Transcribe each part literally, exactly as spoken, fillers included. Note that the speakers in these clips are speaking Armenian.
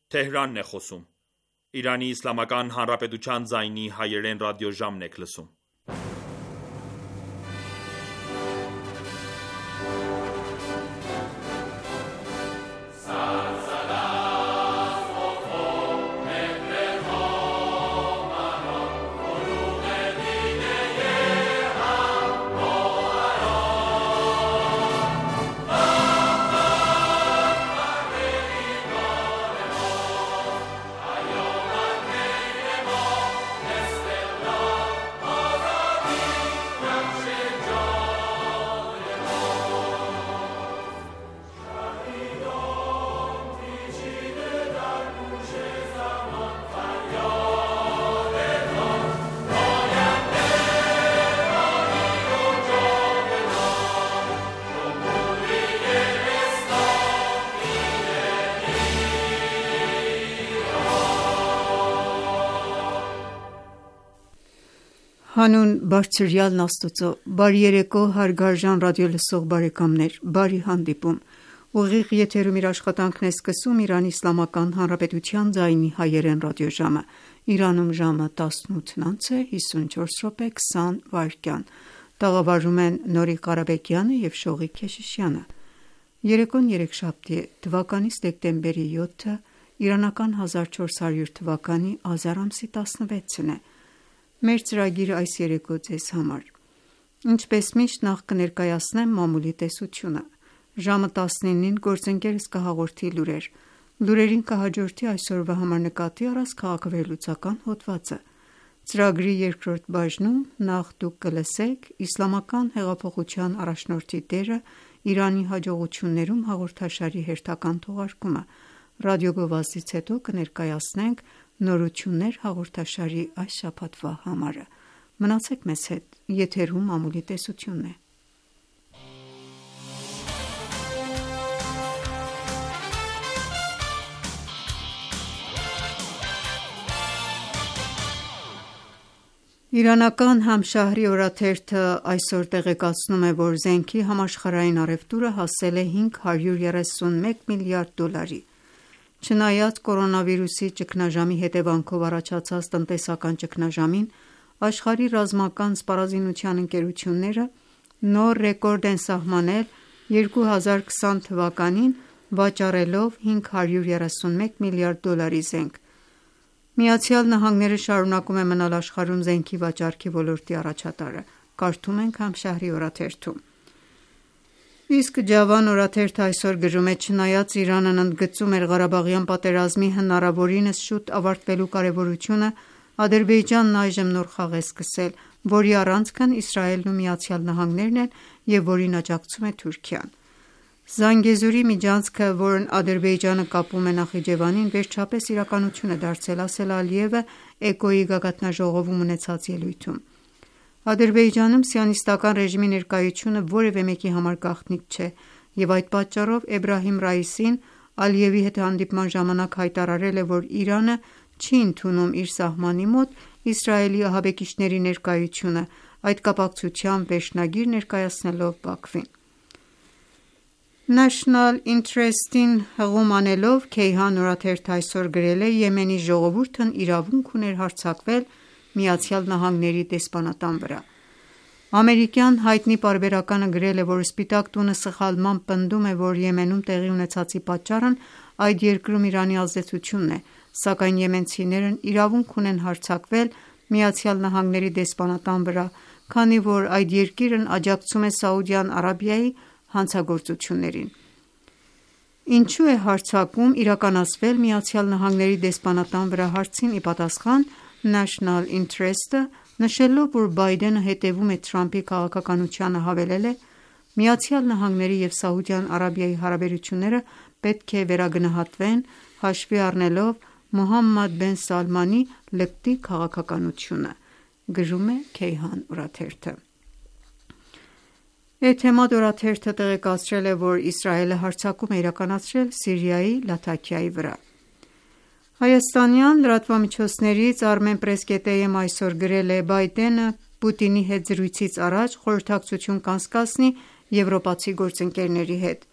Թեհրանն է խոսում։ Իրանի Իսլամական Հանրապետության ձայնի հայերեն ռադիոժամն եք լսում։ Հանուն բարձրյալն Աստծո, բարի երեկո հարգարժան ռադիոլսող բարեկամներ, բարի հանդիպում: Ուղիղ եթերում իր աշխատանքն է սկսում Իրանի Իսլամական Հանրապետության ձայնի հայերեն ռադիոժամը: Իրանում ժամը տասնութն անց է հիսունչորս րոպե քսան վայրկյան: Տաղավարում են Նորիկ Ղարաբեկյանը և Շողիկ Քեշիշյանը: Երեկոն երեքշաբթի է, թվականիս դեկտեմբերի յոթը, իրանական հազար չորս հարյուր թվականի ազար ամսի տասնվեցն է: Մեր ծրագիրը այս երեկո ձեզ համար: Ինչպես միշտ նախ կներկայացնեմ մամուլի տեսությունը: Ժամը տասնինին գործընկերս կհաղորդի լուրեր: Լուրերին կհաջորդի այսօրվա համար նկատի առած քաղաքավերլուծական հոդվածը: Ծրագրի երկրորդ բաժնում նախ դուք կլսեք Իսլամական հեղափոխության առաջնորդի դերը Իրանի հաջողություններում հաղորդաշարի հերթական թողարկումը: Ռադիոգովազդից հետո կներկայացնենք նորություններ հաղորդաշարի այս շաբաթվա համարը: Մնացեք մեզ հետ: Եթերում մամուլի տեսությունն է: Իրանական Համշահրի օրաթերթը այսօր տեղեկացնում է, որ զենքի համաշխարհային առևտուրը հասել է հինգ հարյուր երեսունմեկ միլիարդ դոլարի: Չնայած կորոնավիրուսի ճգնաժամի հետևանքով առաջացած տնտեսական ճգնաժամին, աշխարհի ռազմական սպառազինության ընկերությունները նոր ռեկորդ են սահմանել երկու հազար քսան թվականին, վաճառելով հինգ հարյուր երեսունմեկ միլիարդ դոլարի զենք: ԱՄՆ-ն շարունակում է մնալ աշխարհում զենքի վաճառքի ոլորտի առաջատարը: Կարդում ենք Համշահրի օրաթերթում: Իսկ Ջավան օրաթերթը այսօր գրում է. «Չնայած Իրանն ընդգծում էր Ղարաբաղյան պատերազմի հնարավորինս շուտ ավարտվելու կարևորությունը, Ադրբեջանն այժմ նոր խաղ է սկսել, որի առանցքն Իսրայելն ու ԱՄՆ-ն են և որին աջակցում է Թուրքիան: Զանգեզուրի միջանցքը, որն Ադրբեջանը կապում է Նախիջևանին, վերջապես իրականություն է դարձել», ասել է Ալիևը էկոյի գագաթնաժողովում ունեցած ելույթում: Ադրբեջանում սիոնիստական ռեժիմի ներկայությունը որևէ մեկի համար գաղտնիք չէ և այդ պատճառով Էբրահիմ Ռայիսին Ալիևի հետ հանդիպման ժամանակ հայտարարել է, որ Իրանը չի ընդունում իր սահմանի մոտ Իսրայելի ահաբեկիչների ներկայությունը, այդ կապակցությամբ վերջնագիր ներկայացնելով Բաքվին: National Interest-ին հղում անելով Քեյհան օրաթերթը այսօր գրել է. «Եմենի ժողովուրդն իրավունք ուներ հարձակվել ԱՄՆ-ի դեսպանատան վրա»: Ամերիկյան հայտնի պարբերականը գրել է, որ Սպիտակ տունը սխալմամբ պնդում է, որ Եմենում տեղի ունեցածի պատճառն այդ երկրում Իրանի ազդեցությունն է, սակայն եմենցիներն իրավունք ունեն հարձակվել ԱՄՆ-ի դեսպանատան վրա, քանի որ այդ երկիրն աջակցում է Սաուդյան Արաբիայի հանցագործություններին: Ինչու է հարձակում իրականացվել ԱՄՆ-ի դեսպանատան վրա հարցին ի պատասխան, National Interest-ը նշելով, որ Բայդենը հետևում է Թրամփի քաղաքականությանը, հավելել է. «ԱՄՆ-ի և Սաուդյան Արաբիայի հարաբերությունները պետք է վերագնահատվեն՝ հաշվի առնելով Մոհամմադ բեն Սալմանի լկտի քաղաքականությունը»: Էթեմադ օրաթերթը տեղեկացրել է, որ Իսրայելը հարձակում է իրականացրել Սիրիայի Լաթաքիայի վրա: Հայաստանյան լրատվամիջոցներից Armenpress.am այսօր գրել է. «Բայդենը Պուտինի հետ զրույցից առաջ խորհրդակցություն կանցկացնի եվրոպացի գործընկերների հետ»: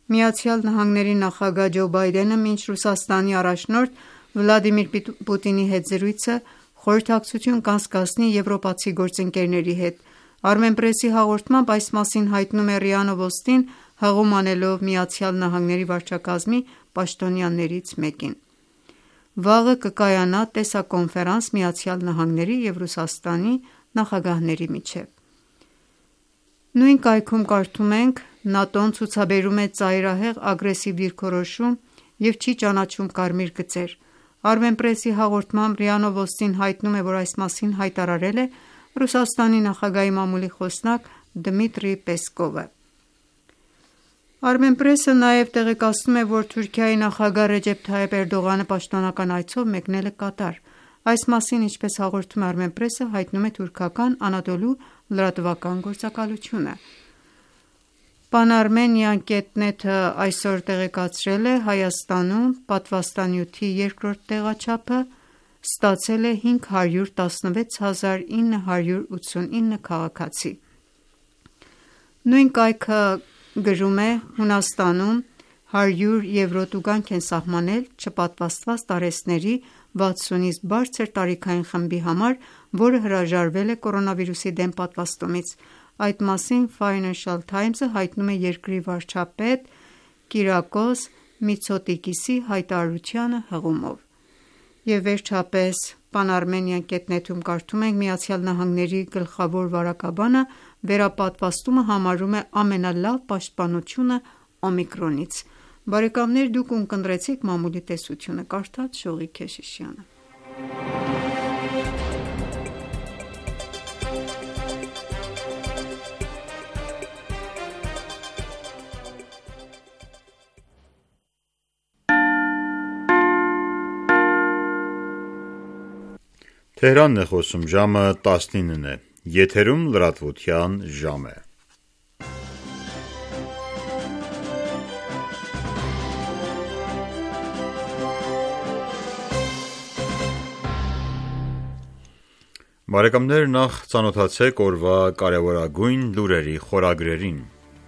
Միացյալ Նահանգների նախագահ Ջո Բայդենը մինչ Ռուսաստանի առաջնորդ Վլադիմիր Պուտինի հետ զրույցը խորհրդակցություն կանցկացնի եվրոպացի գործընկերների հետ։ Armenpress-ի հաղորդմամբ այս մասին հայտնում է ՌԻԱ Նովոստին, հղում անելով Միացյալ Նահանգների վարչակազմի պաշտոնյաներից մեկին։ Վաղը կկայանա տեսակոնֆերանս Միացյալ Նահանգների և Ռուսաստանի նախագահների միջև։ Նույն կայքում կարդում ենք. ՆԱՏՕ-ն ցուցաբերում է ծայրահեղ ագրեսիվ դիրքորոշում և չի ճանաչում կարմիր գծեր։ Armenpress-ի հաղորդմամբ ՌԻԱ Նովոստին հայտնում է, որ այս մասին հայտարարել է Ռուսաստանի նախագահի մամուլի խոսնակ Դմիտրի Պեսկովը։ Armenpress-ը նաև տեղեկացնում է, որ Թուրքիայի նախագահ Ռեջեփ Թայիփ Էրդողանը պաշտոնական այցով մեկնել է Կատար։ Այս մասին, ինչպես հաղորդում է Armenpress-ը, հայտնում է թուրքական Անադոլու լրատվական գործակալությունը։ Pan-Armenian կետ նեթ-ը այսօր տեղեկացրել է. Հայաստանում պատվաստանյութի երկրորդ տեղաչափը ստացել է հինգ հարյուր տասնվեց հազար ինը հարյուր ութսունինը քաղաքացի։ Նույն կայքը գրում է. Հունաստանում հարյուր եվրո տուգանք են սահմանել չպատվաստված տարեցների վաթսունից բարձր տարիքային խմբի համար, որը հրաժարվել է կորոնավիրուսի դեմ պատվաստումից։ Այդ մասին Financial Times-ը հայտնում է երկրի վարչապետ Կիրակոս Միցոտիկիսի հայտարարությանը հղումով։ Եվ վերջապես Pan-Armenian կետ նեթ-ում կարդում ենք. Միացյալ Նահանգների գլխավոր վարակաբանը վերապատվաստումը համարում է ամենալավ պաշտպանությունը օմիկրոնից։ Բարեկամներ, դուք ունկնդրեցիք մամուլի տեսությունը, կարդաց Շողիկ Քեշիշյանը։ Թեհրանն է խոսում, ժամը տասնինն է, եթերում լրատվության ժամ է։ Բարեկամներ, նախ ծանոթացեք օրվա կարևորագույն լուրերի խորագրերին։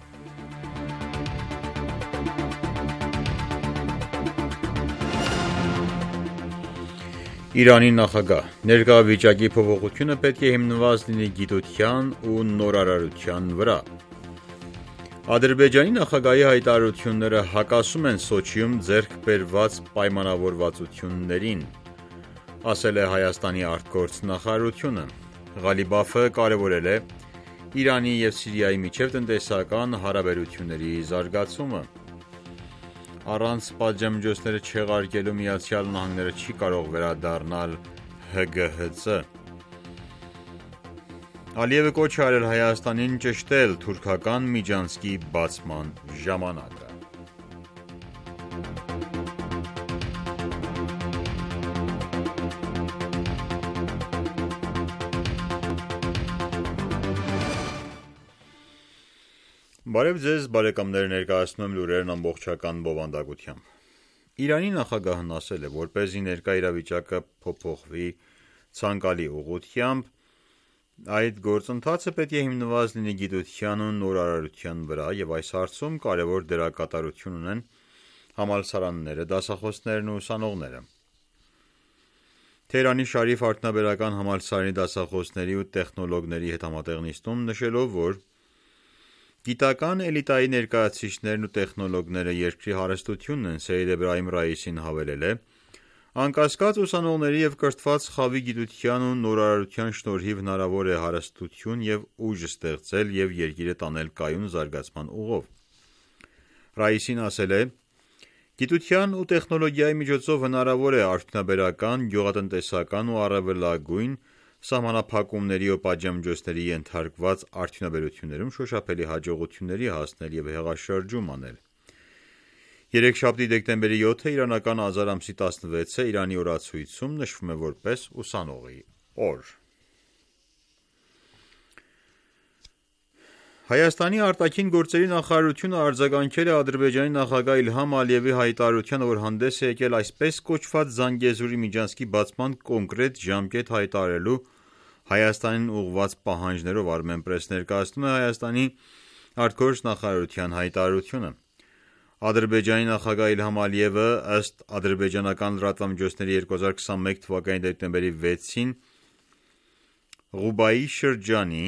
Իրանի նախագահ. ներկա վիճակի փոփոխությունը պետք է հիմնված լինի գիտության ու նորարարության վրա։ Ադրբեջանի նախագահի հայտարարությունները հակասում են Սոչիում ձեռք բերված պայմանավորվածություններին, ասել է Հայաստանի արտգործնախարարությունը։ Ղալիբաֆը կարևորել է Իրանի և Սիրիայի միջև տնտեսական հարաբերությունների զարգացումը։ Առանց պատժամիջոցները չեղարկելու Միացյալ Նահանգները չի կարող վերադառնալ Հ Գ Հ Ծ։ Ալիևը կոչ է արել Հայաստանին ճշտել թուրքական միջանցքի բացման ժամանակը։ Բարև ձեզ, բարեկամներ, ներկայացնում եմ լուրերն ամբողջական բովանդակությամբ։ Իրանի նախագահն ասել է, որպեսզի ներկա իրավիճակը փոփոխվի ցանկալի ուղղությամբ, այդ գործընթացը պետք է հիմնված լինի գիտության ու նորարարության վրա և այս հարցում կարևոր դերակատարություն ունեն համալսարանները, դասախոսներն ու ուսանողները։ Թեհրանի Շարիֆ արդյունաբերական համալսարանի դասախոսների ու տեխնոլոգների հետ համատեղ նիստում նշելով, որ գիտական էլիտայի ներկայացուցիչներն ու տեխնոլոգները երկրի հարստությունն են, Սեյեդ Էբրահիմ Ռայիսին հավելել է. անկասկած ուսանողների և կրթված խավի գիտության ու նորարարության շնորհիվ հնարավոր է հարստություն և ուժ ստեղծել և երկիրը տանել կայուն զարգացման ուղով։ Ռայիսին ասել է. գիտության ու տեխնոլոգիայի միջոցով հնարավոր է արդյունաբերական, գյուղատնտեսական ու առավելագույն սահմանափակումների ու պատժամիջոցների ենթարկված արդյունաբերություններում շոշափելի հաջողությունների հասնել և հեղաշրջում անել։ Երեքշաբթի դեկտեմբերի յոթը իրանական ազար ամսի տասնվեցը Իրանի օրացույցում նշվում է որպես ուսանողի օր։ Հայաստանի արտաքին գործերի նախարարությունը արձագանքել է Ադրբեջանի նախագահ Իլհամ Ալիևի հայտարարությանը, որ հանդես է եկել այսպես կոչված Զանգեզուրի միջանցքի բացման կոնկրետ ժամկետ հայտարարելու Հայաստանին ուղղված պահանջներով։ Armenpress ներկայացնում է Հայաստանի արտգործնախարարության հայտարարությունը։ Ադրբեջանի նախագահ Իլհամ Ալիևը ըստ ադրբեջանական լրատվամիջոցների երկու հազար քսանմեկ թվականի դեկտեմբերի վեցին Ղուբայի շրջանի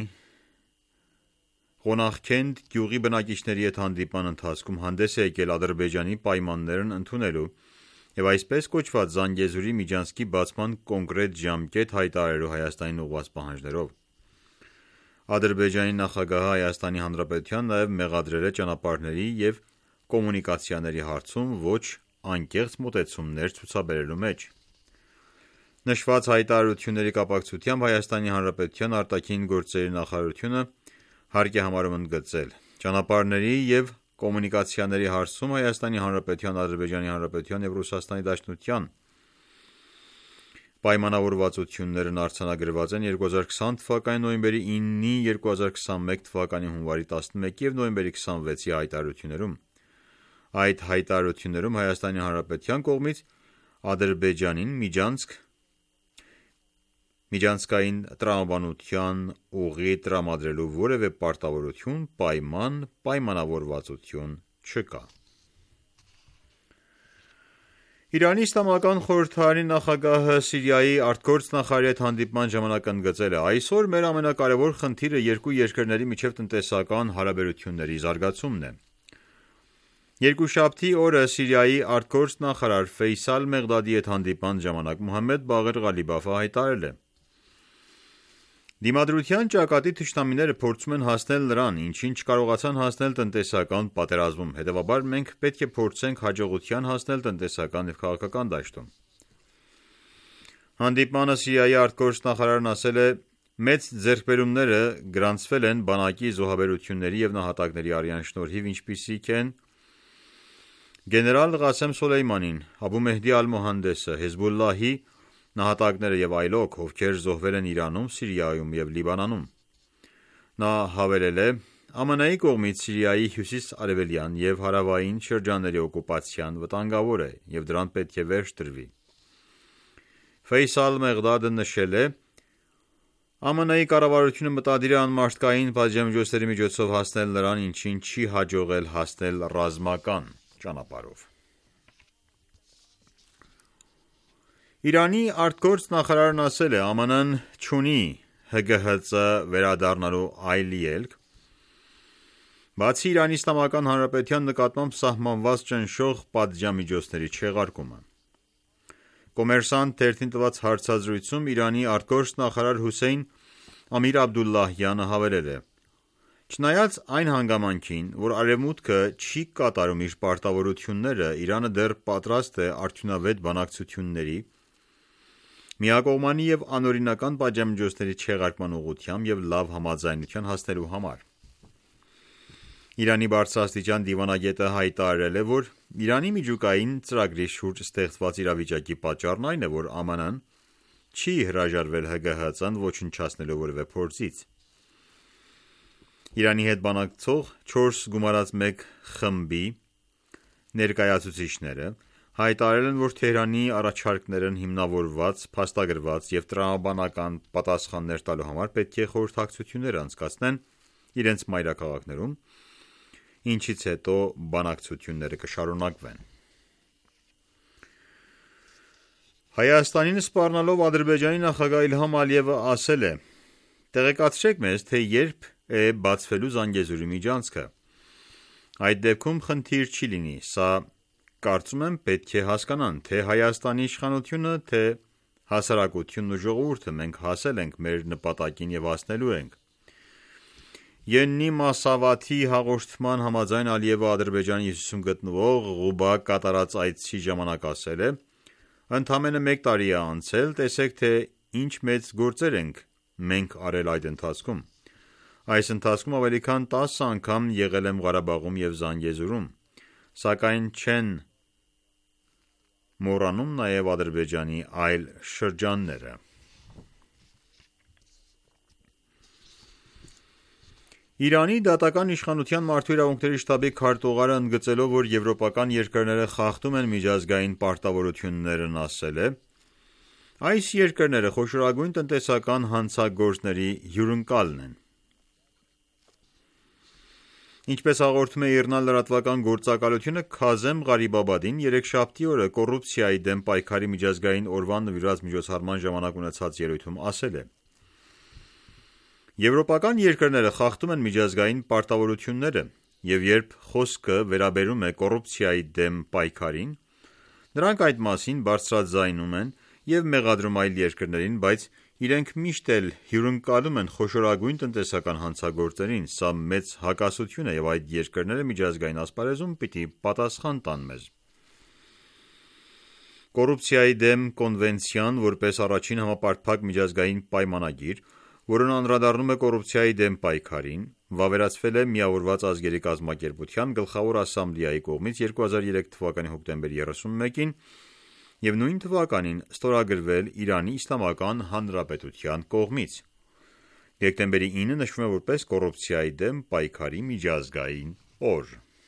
Ղոնաղքենդ գյուղի բնակիչների հետ հանդիպման ընթացքում հանդես է եկել Ադրբեջանի պայմաններն ընդունելու և այսպես կոչված Զանգեզուրի միջանցքի բացման կոնկրետ ժամկետ հայտարարելու Հայաստանին ուղղված պահանջներով։ Ադրբեջանի նախագահը Հայաստանի Հանրապետության նաև մեղադրել է ճանապարհների և կոմունիկացիաների հարցում ոչ անկեղծ մոտեցումներ ցուցաբերելու մեջ։ Նշված հայտարարությունների կապակցությամբ Հայաստանի Հանրապետության արտաքին գործերի նախարարությունը հարկ է համարում ընդգծել. Ճանապարհների և կոմունիկացիաների հարցում Հայաստանի Հանրապետության, Ադրբեջանի Հանրապետության և Ռուսաստանի Դաշնության պայմանավորվածություններն արձանագրված են երկու հազար քսան թվականի նոյեմբերի ինը, երկու հազար քսանմեկ թվականի հունվարի տասնմեկի և նոյեմբերի քսանվեցի հայտարարություններում։ Այդ հայտարարություններում Հայաստանի Հանրապետության կողմից Ադրբեջանին միջանցք միջանցքային տրամաբանության ուղի տրամադրելու որևէ պարտավորություն, պայման, պայմանավորվածություն չկա։ Իրանի Իսլամական խորհրդարանի նախագահը Սիրիայի արտգործ նախարարի հետ հանդիպման ժամանակ ընդգծել է. «Այսօր մեր ամենակարևոր խնդիրը երկու երկրների միջև տնտեսական հարաբերությունների զարգացումն է»։ Երկուշաբթի օրը Սիրիայի արտգործ նախարար Ֆեյսալ Մեղդադի հետ հանդիպման ժամանակ Մոհամմեդ Բաղեր Ղալիբաֆը հայտարարել է. «Դիմադրության ճակատի թշնամիները փորձում են հասնել նրան, ինչին չկարողացան հասնել տնտեսական պատերազմում, հետևաբար մենք պետք է փորձենք հաջողության հասնել տնտեսական և քաղաքական դաշտում»։ Հանդիպմանը Սիրիայի արտգործ նախարարն ասել է. «Մեծ ձեռքբերումները գրանցվել են բանակի զոհաբերությունների և նահատակների արյան շնորհիվ, ինչպիսիք են գեներալ Ղասեմ Սոլեյմանին, Աբու Մեհդի Ալ-Մոհանդեսը, Հեզբոլլահի նահատակները և այլոք, ովքեր զոհվել են Իրանում, Սիրիայում և Լիբանանում»։ Նա հավելել է. «ԱՄՆ-ի կողմից Սիրիայի հյուսիս-արևելյան և հարավային շրջանների օկուպացիան վտանգավոր է և դրան պետք է վերջ տրվի»։ Ֆեյսալ Մեղդադը նշել է. «ԱՄՆ-ի կառավարությունը մտադիր է անմարդկային պատժամիջոցների միջոցով հասնել նրան, ինչին չի հաջողել հասնել ռազմական ճանապարհով»։ Իրանի արտգործ նախարարն ասել է. «ԱՄՆ-ն չունի Հ G H Ծ վերադառնալու այլ ելք, բացի Իրանի Իսլամական Հանրապետության նկատմամբ սահմանված ճնշող պատժամիջոցների չեղարկումը»։ Կոմերսանտ թերթին տված հարցազրույցում Իրանի արտգործ նախարար Հուսեյն Ամիր Աբդուլլահյանը հավելել է. «Չնայած այն հանգամանքին, որ Արևմուտքը չի կատարում իր պարտավորությունները, Իրանը դեռ պատրաստ է արդյունավետ բանակցությունների, միակողմանի և անօրինական պատժամիջոցների չեղարկման ուղղությամբ և լավ համաձայնության հասնելու համար»։ Իրանի բարձրաստիճան դիվանագետը հայտարարել է, որ Իրանի միջուկային ծրագրի շուրջ ստեղծված իրավիճակի պատճառն այն է, որ ԱՄՆ-ն չի հրաժարվել Հ G H Ծ-ն ոչնչացնելու որևէ փորձից։ Իրանի հետ բանակցող չորս գումարած մեկ խմբի ներկայացուցիչները հայտարարել են, որ Թեհրանի առաջարկներն հիմնավորված, փաստագրված և տրամաբանական պատասխաններ տալու համար պետք է խորհրդակցություններ անցկացնեն իրենց մայրաքաղաքներում, ինչից հետո բանակցությունները կշարունակվեն։ Հայաստանին սպառնալով Ադրբեջանի նախագահ Իլհամ Ալիևը ասել է. «Տեղեկացրեք մեզ, թե երբ է բացվելու Զանգեզուրի միջանցքը։ Այդ դեպքում խնդիր չի լինի, սա կարծում եմ պետք է հասկանան թե Հայաստանի իշխանությունը, թե հասարակությունն ու ժողովուրդը, մենք հասել ենք մեր նպատակին և հասնելու ենք»։ Եննի Մասավաթի հաղորդման համաձայն Ալիևը Ադրբեջանի հյուսիսում գտնվող Ղուբա կատարած այցի ժամանակ ասել է. «Ընդամենը մեկ տարի է անցել, տեսեք, թե ինչ մեծ գործեր ենք մենք արել այդ ընթացքում։ Այս ընթացքում ավելի քան տասը անգամ եղել եմ Ղարաբաղում և Զանգեզուրում, սակայն չեն մոռանում նաև Ադրբեջանի այլ շրջանները»։ Իրանի դատական իշխանության մարդու իրավունքների շտաբի քարտուղարը ընդգծելով, որ եվրոպական երկրները խախտում են միջազգային պարտավորություններն, ասել է. «Այս երկրները խոշորագույն տնտեսական հանցագործների հյուրընկալն են»։ Ինչպես հաղորդում է ԻՌՆԱ լրատվական գործակալությունը, Քազեմ Ղարիբաբադին երեքշաբթի օրը կոռուպցիայի դեմ պայքարի միջազգային օրվան նվիրված միջոցառման ժամանակ ունեցած ելույթում ասել է. «Եվրոպական երկրները խախտում են միջազգային պարտավորությունները, և երբ խոսքը վերաբերում է կոռուպցիայի դեմ պայքարին, նրանք այդ մասին բարձրաձայնում են և մեղադրում այլ երկրներին, բայց իրենք միշտ էլ հյուրընկալում են խոշորագույն տնտեսական հանցագործներին: Սա մեծ հակասություն է, և այդ երկրները միջազգային ասպարեզում պիտի պատասխան տան մեզ»: Կոռուպցիայի դեմ կոնվենցիան, որպես առաջին համապարփակ միջազգային պայմանագիր, որն անդրադառնում է կոռուպցիայի դեմ պայքարին, վավերացվել է Միավորված ազգերի կազմակերպության Գլխավոր ասամբլեայի կողմից երկու հազար երեք թվականի հոկտեմբերի երեսունմեկին և նույն թվականին ստորագրվել Իրանի Իսլամական Հանրապետության կողմից: Դեկտեմբերի ինը նշվում է որպես կոռուպցիայի դեմ պայքարի միջազգային օր: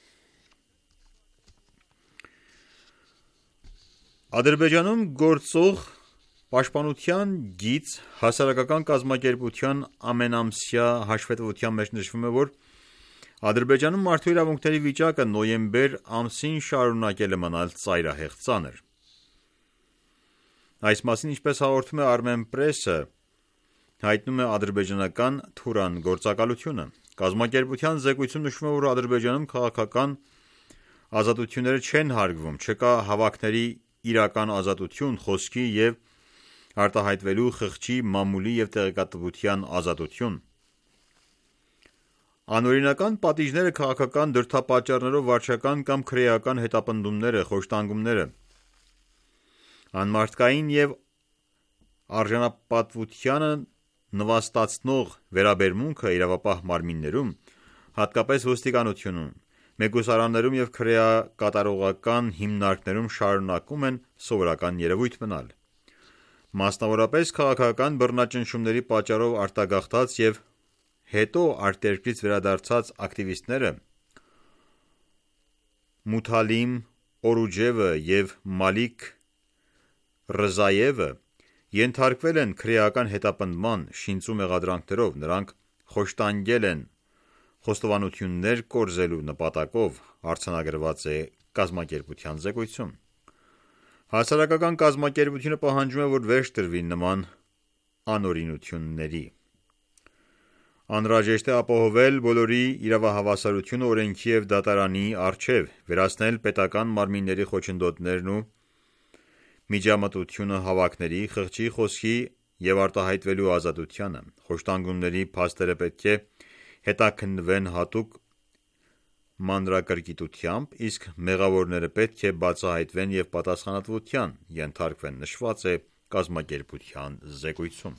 Ադրբեջանում գործող Պաշտպանության գիծ հասարակական կազմակերպության ամենամսյա հաշվետվության մեջ նշվում է, որ Ադրբեջանում մարդու իրավունքների վիճակը նոյեմբեր ամսին շարունակել է մնալ ծայրահեղ ծանր: Այս մասին, ինչպես հաղորդում է Armenpress-ը, հայտնում է ադրբեջանական «Թուրան» գործակալությունը: Կազմակերպության զեկույցում նշվում է, որ Ադրբեջանում քաղաքական ազատությունները չեն հարգվում, չկա հավաքների իրական ազատություն, խոսքի և արտահայտվելու, խղճի, մամուլի և տեղեկատվության ազատություն: Անօրինական պատիժները, քաղաքական դրդապատճառներով վարչական կամ քրեական հետապնդումները, խոշտանգումները, անմարդկային և արժանապատվությանը նվաստացնող վերաբերմունքը իրավապահ մարմիններում, հատկապես ոստիկանությունում, մեկուսարաններում և քրեակատարողական հիմնարկներում շարունակում են սովորական երևույթ մնալ: Մասնավորապես, քաղաքական բռնաճնշումների պատճառով արտագաղթած և հետո արտերկրից վերադարձած ակտիվիստները Մութալիմ Օրուջևը և Մալիք Ռզայևը ենթարկվել են քրեական հետապնդման, շինծու մեղադրանքներով: Նրանք խոշտանգել են խոստովանություններ կորզելու նպատակով, արձանագրված է կազմակերպության զեկույցում: Հասարակական կազմակերպությունը պահանջում է, որ վերջ տրվի նման անօրինությունների: Անհրաժեշտ է ապահովել բոլորի իրավահավասարությունը օրենքի և դատարանի առջև, վերացնել պետական մարմինների խոչընդոտներն ու միջամտությունը հավաքների, խղճի, խոսքի և արտահայտվելու ազատությանը: Խոշտանգումների փաստերը պետք է հետաքննվեն հատուկ մանրակրկիտությամբ, իսկ մեղավորները պետք է բացահայտվեն և պատասխանատվության ենթարկվեն, նշված է կազմակերպության զեկույցում: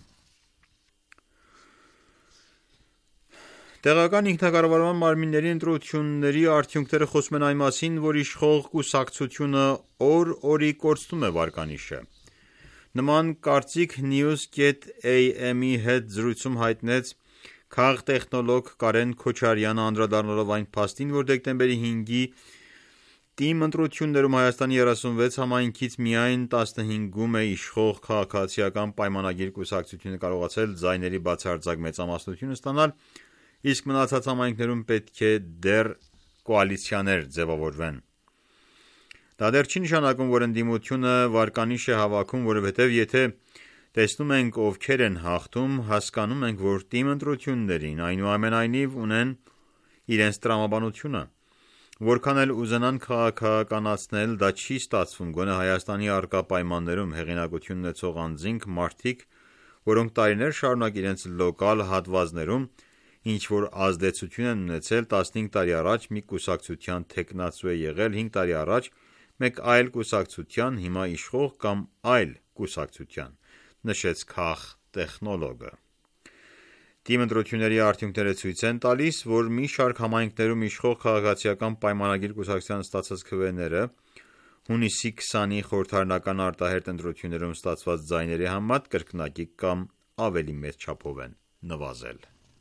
Տեղական ինքնակառավարման մարմինների ընտրությունների արդյունքները խոսում են այն մասին, որ իշխող կուսակցությունը օր օրի կորցնում է վարկանիշը: Նման կարծիք News.am-ի հետ զրույցում հայտնեց քաղտեխնոլոգ Կարեն Քոչարյանը, անդրադառնալով այն փաստին, որ դեկտեմբերի հինգի ՏԻՄ ընտրություններում Հայաստանի երեսունվեց համայնքից միայն տասնհինգում է իշխող Քաղաքացիական պայմանագիր կուսակցությունը կարողացել ձայների բացարձակ մեծամասնություն ստանալ, իսկ մնացած համայնքներում պետք է դեռ կոալիցիաներ ձևավորվեն: Դա դեռ չի նշանակում, որ ընդդիմությունը վարկանիշ է հավաքում, որովհետև եթե տեսնում ենք ովքեր են հաղթում, հասկանում ենք, որ ՏԻՄ ընտրություններին այնուամենայնիվ ունեն իրենց տրամաբանությունը: Որքան էլ ուզենան քաղաքականացնել, դա չի ստացվում: Գոնե Հայաստանի առկա պայմաններում հեղինակություն ունեցող անձինք, մարդիկ, որոնք տարիներ շարունակ իրենց լոկալ հատվածներում ինչ-որ ազդեցություն են ունեցել, տասնհինգ տարի առաջ մի կուսակցության թեկնածու է եղել, հինգ տարի առաջ մեկ այլ կուսակցության, հիմա իշխող կամ այլ կուսակցության, նշեց քաղտեխնոլոգը: ՏԻՄ ընտրությունների արդյունքները ցույց են տալիս, որ մի շարք համայնքներում իշխող Քաղաքացիական պայմանագիր կուսակցության ստացած քվեները հունիսի քսանի խորհրդարանական արտահերթ ընտրություններում ստացված ձայների համեմատ կրկնակի կամ ավելի մեծ չափով են նվազել: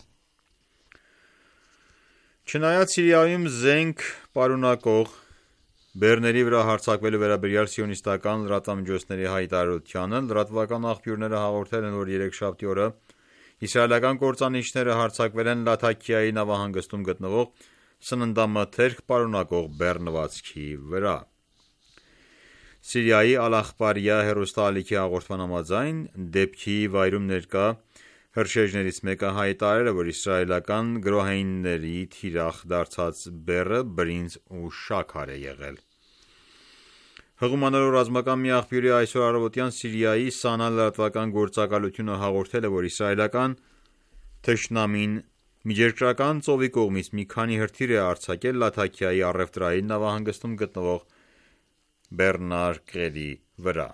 Չնայած Սիրիայում զենք պարունակող բեռների վրա հարձակվելու վերաբերյալ սիոնիստական լրատվամիջոցների հայտարարությանը, լրատվական աղբյուրները հաղորդել են, որ երեքշաբթի օրը իսրայելական կործանիչները հարձակվել են Լաթաքիայի նավահանգստում գտնվող սննդամթերք պարունակող բեռնվածքի վրա։ Սիրիայի Ալ-Ախբարիա հեռուստաալիքի հաղորդման համաձայն դեպքի վայրում ներկա հրշեջներից մեկը հայտարարել է, որ իսրայելական գրոհայինների թիրախ դարձած բեռը բրինձ ու շաքար է եղել։ Հղումանալով ռազմական մի աղբյուրի այսօր առավոտյան Սիրիայի Սանա լրատվական գործակալությունը հաղորդել է, որ իսրայելական թշնամին Միջերկրական ծովի կողմից մի քանի հրթիռ է արձակել Լաթաքիայի առևտրային նավահանգստում գտնվող բեռնարկղերի վրա։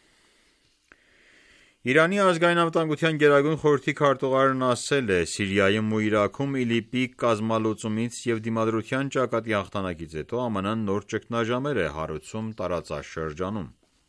Իրանի ազգային անվտանգության գերագույն խորհրդի քարտուղարն ասել է. Սիրիայում ու Իրաքում ԻԼԻՊ-ի կազմալուծումից և դիմադրության ճակատի հաղթանակից հետո ԱՄՆ-ն նոր ճգնաժամեր է հարուցում տարածաշրջանում։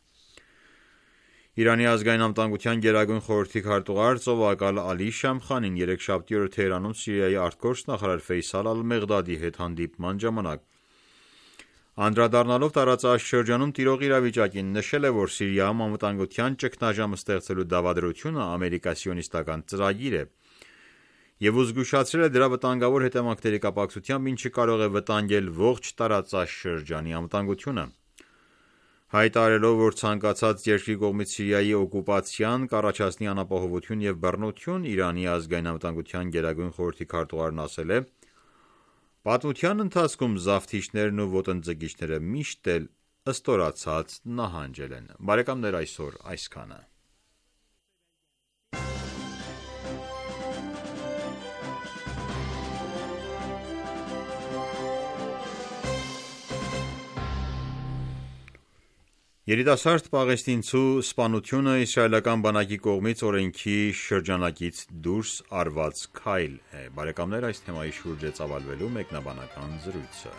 Իրանի ազգային անվտանգության գերագույն խորհրդի քարտուղար ծովակալ Ալի Շամխանին երեքշաբթի օրը Թեհրանում Սիրիայի արտգործնախարար Ֆեյսալ Ալ-Մեղդադի հետ հանդիպման ժամանակ անդրադառնալով տարածաշրջանում տիրող իրավիճակին, նշել է, որ Սիրիայում անվտանգության ճգնաժամ ստեղծելու դավադրությունը ամերիկա-սիոնիստական ծրագիր է և զգուշացրել է դրա վտանգավոր հետևանքների կապակցությամբ, ինչը կարող է վտանգել ողջ տարածաշրջանի անվտանգությունը։ Հայտարարելով, որ ցանկացած երկրի կողմից Սիրիայի օկուպացիան կառաջացնի անապահովություն և բռնություն, Իրանի ազգային անվտանգության գերագույն խորհրդի քարտուղարն ասել է. Պատմության ընթացքում զավթիչներն ու ոտնձգիչները միշտ էլ ստորացած նահանջել են։ Բարեկամներ, այսօր այսքանը։ Երիտասարդ պաղեստինցու սպանությունը իսրայելական բանակի կողմից օրենքի շրջանակից դուրս արված քայլ է։ Բարեկամներ, այս թեմայի շուրջ է ծավալվելու մեկնաբանական զրույցը։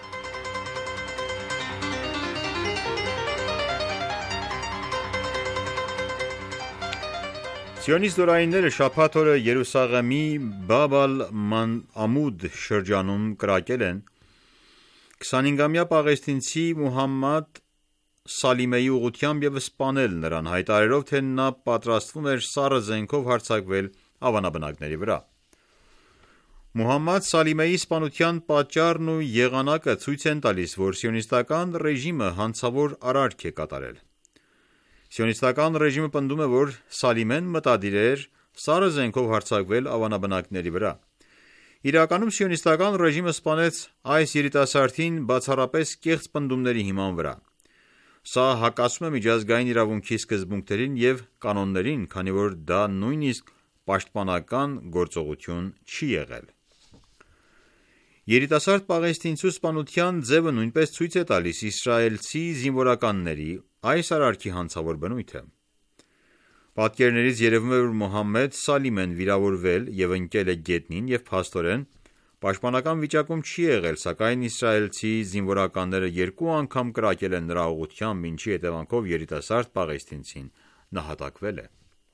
Սիոնիստ զորայինները շաբաթ օրը Երուսաղեմի Բաբ ալ-Ամուդ շրջանում կրակել են քսանհինգամյա պաղեստինցի Մուհամմադ Սալիմեի ուղղությամբ և սպանել նրան, հայտարարելով, թե նա պատրաստվում էր սառը զենքով հարձակվել ավանաբնակների վրա։ Մուհամմադ Սալիմեի սպանության պատճառն ու եղանակը ցույց են տալիս, որ սիոնիստական ռեժիմը հանցավոր արարք է կատարել։ Սիոնիստական ռեժիմը պնդում է, որ Սալիմեն մտադիր էր սառը զենքով հարձակվել ավանաբնակների վրա։ Իրականում սիոնիստական ռեժիմը սպանեց այս երիտասարդին բացառապես կեղծ պնդումների հիման վրա։ Սա հակասում է միջազգային իրավունքի սկզբունքներին և կանոններին, քանի որ դա նույնիսկ պաշտպանական գործողություն չի եղել։ Երիտասարդ պաղեստինցու սպանության ձևը նույնպես ցույց է տալիս իսրայելցի զինվորականների այս արարքի հանցավոր բնույթը։ Պատկերներից երևում է, որ Մոհամմեդ Սալիմեն վիրավորվել և ընկել է գետնին և փաստորեն պաշտպանական վիճակում չի եղել, սակայն իսրայելցի զինվորականները երկու անգամ կրակել են նրա ուղղությամբ, ինչի հետևանքով երիտասարդ պաղեստինցին նահատակվել է։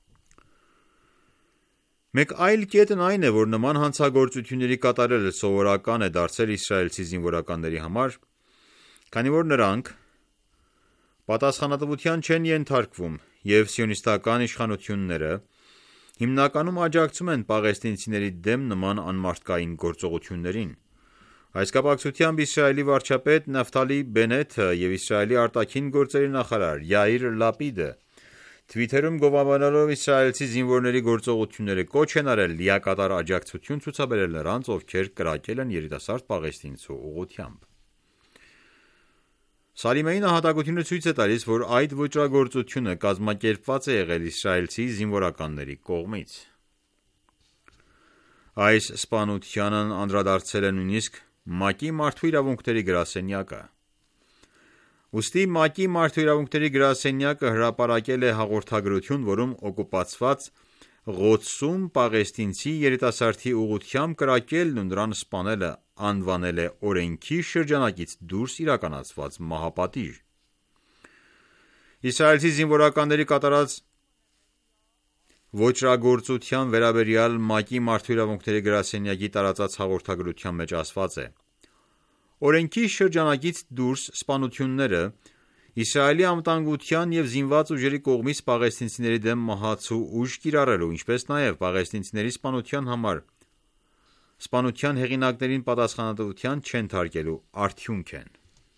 Մեկ այլ կետն այն է, որ նման հանցագործությունների կատարելը սովորական է դարձել իսրայելցի զինվորականների համար, քանի որ նրանք պատասխանատվության չեն ենթարկվում և սիոնիստական իշխանությունները հիմնականում աջակցում են պաղեստինցիների դեմ նման անմարդկային գործողություններին։ Այս կապակցությամբ Իսրայելի վարչապետ Նավթալի Բենեթը և Իսրայելի արտաքին գործերի նախարար Յայիր Լապիդը Թվիթերում գովաբանելով իսրայելցի զինվորների գործողությունները կոչ են արել լիակատար աջակցություն ցուցաբերել նրանց, ովքեր կրակել են երիտասարդ պաղեստինցու ուղղությամբ։ Սալիմեի նահատակությունը ցույց է տալիս, որ այդ ոճրագործությունը կազմակերպված է եղել իսրայելցի զինվորականների կողմից։ Այս սպանությանն անդրադարձել է նույնիսկ ՄԱԿ-ի Մարդու իրավունքների գրասենյակը։ Ուստի ՄԱԿ-ի Մարդու իրավունքների գրասենյակը հրապարակել է հաղորդագրություն, որում օկուպացված Ղոդսում պաղեստինցի երիտասարդի ուղղությամբ կրակելն ու նրան սպանելը անվանել է օրենքի շրջանակից դուրս իրականացված մահապատիժ։ Իսրայելցի զինվորականների կատարած ոճրագործության վերաբերյալ ՄԱԿ-ի Մարդու իրավունքների գրասենյակի տարածած հաղորդագրության մեջ ասված է. Օրենքի շրջանակից դուրս սպանությունները Իսրայելի անվտանգության և զինված ուժերի կողմից պաղեստինցիների դեմ մահացու ուժ կիրառելու, ինչպես նաև պաղեստինցիների սպանության համար սպանության հեղինակներին պատասխանատվության չեն թարգելու արդյունք են։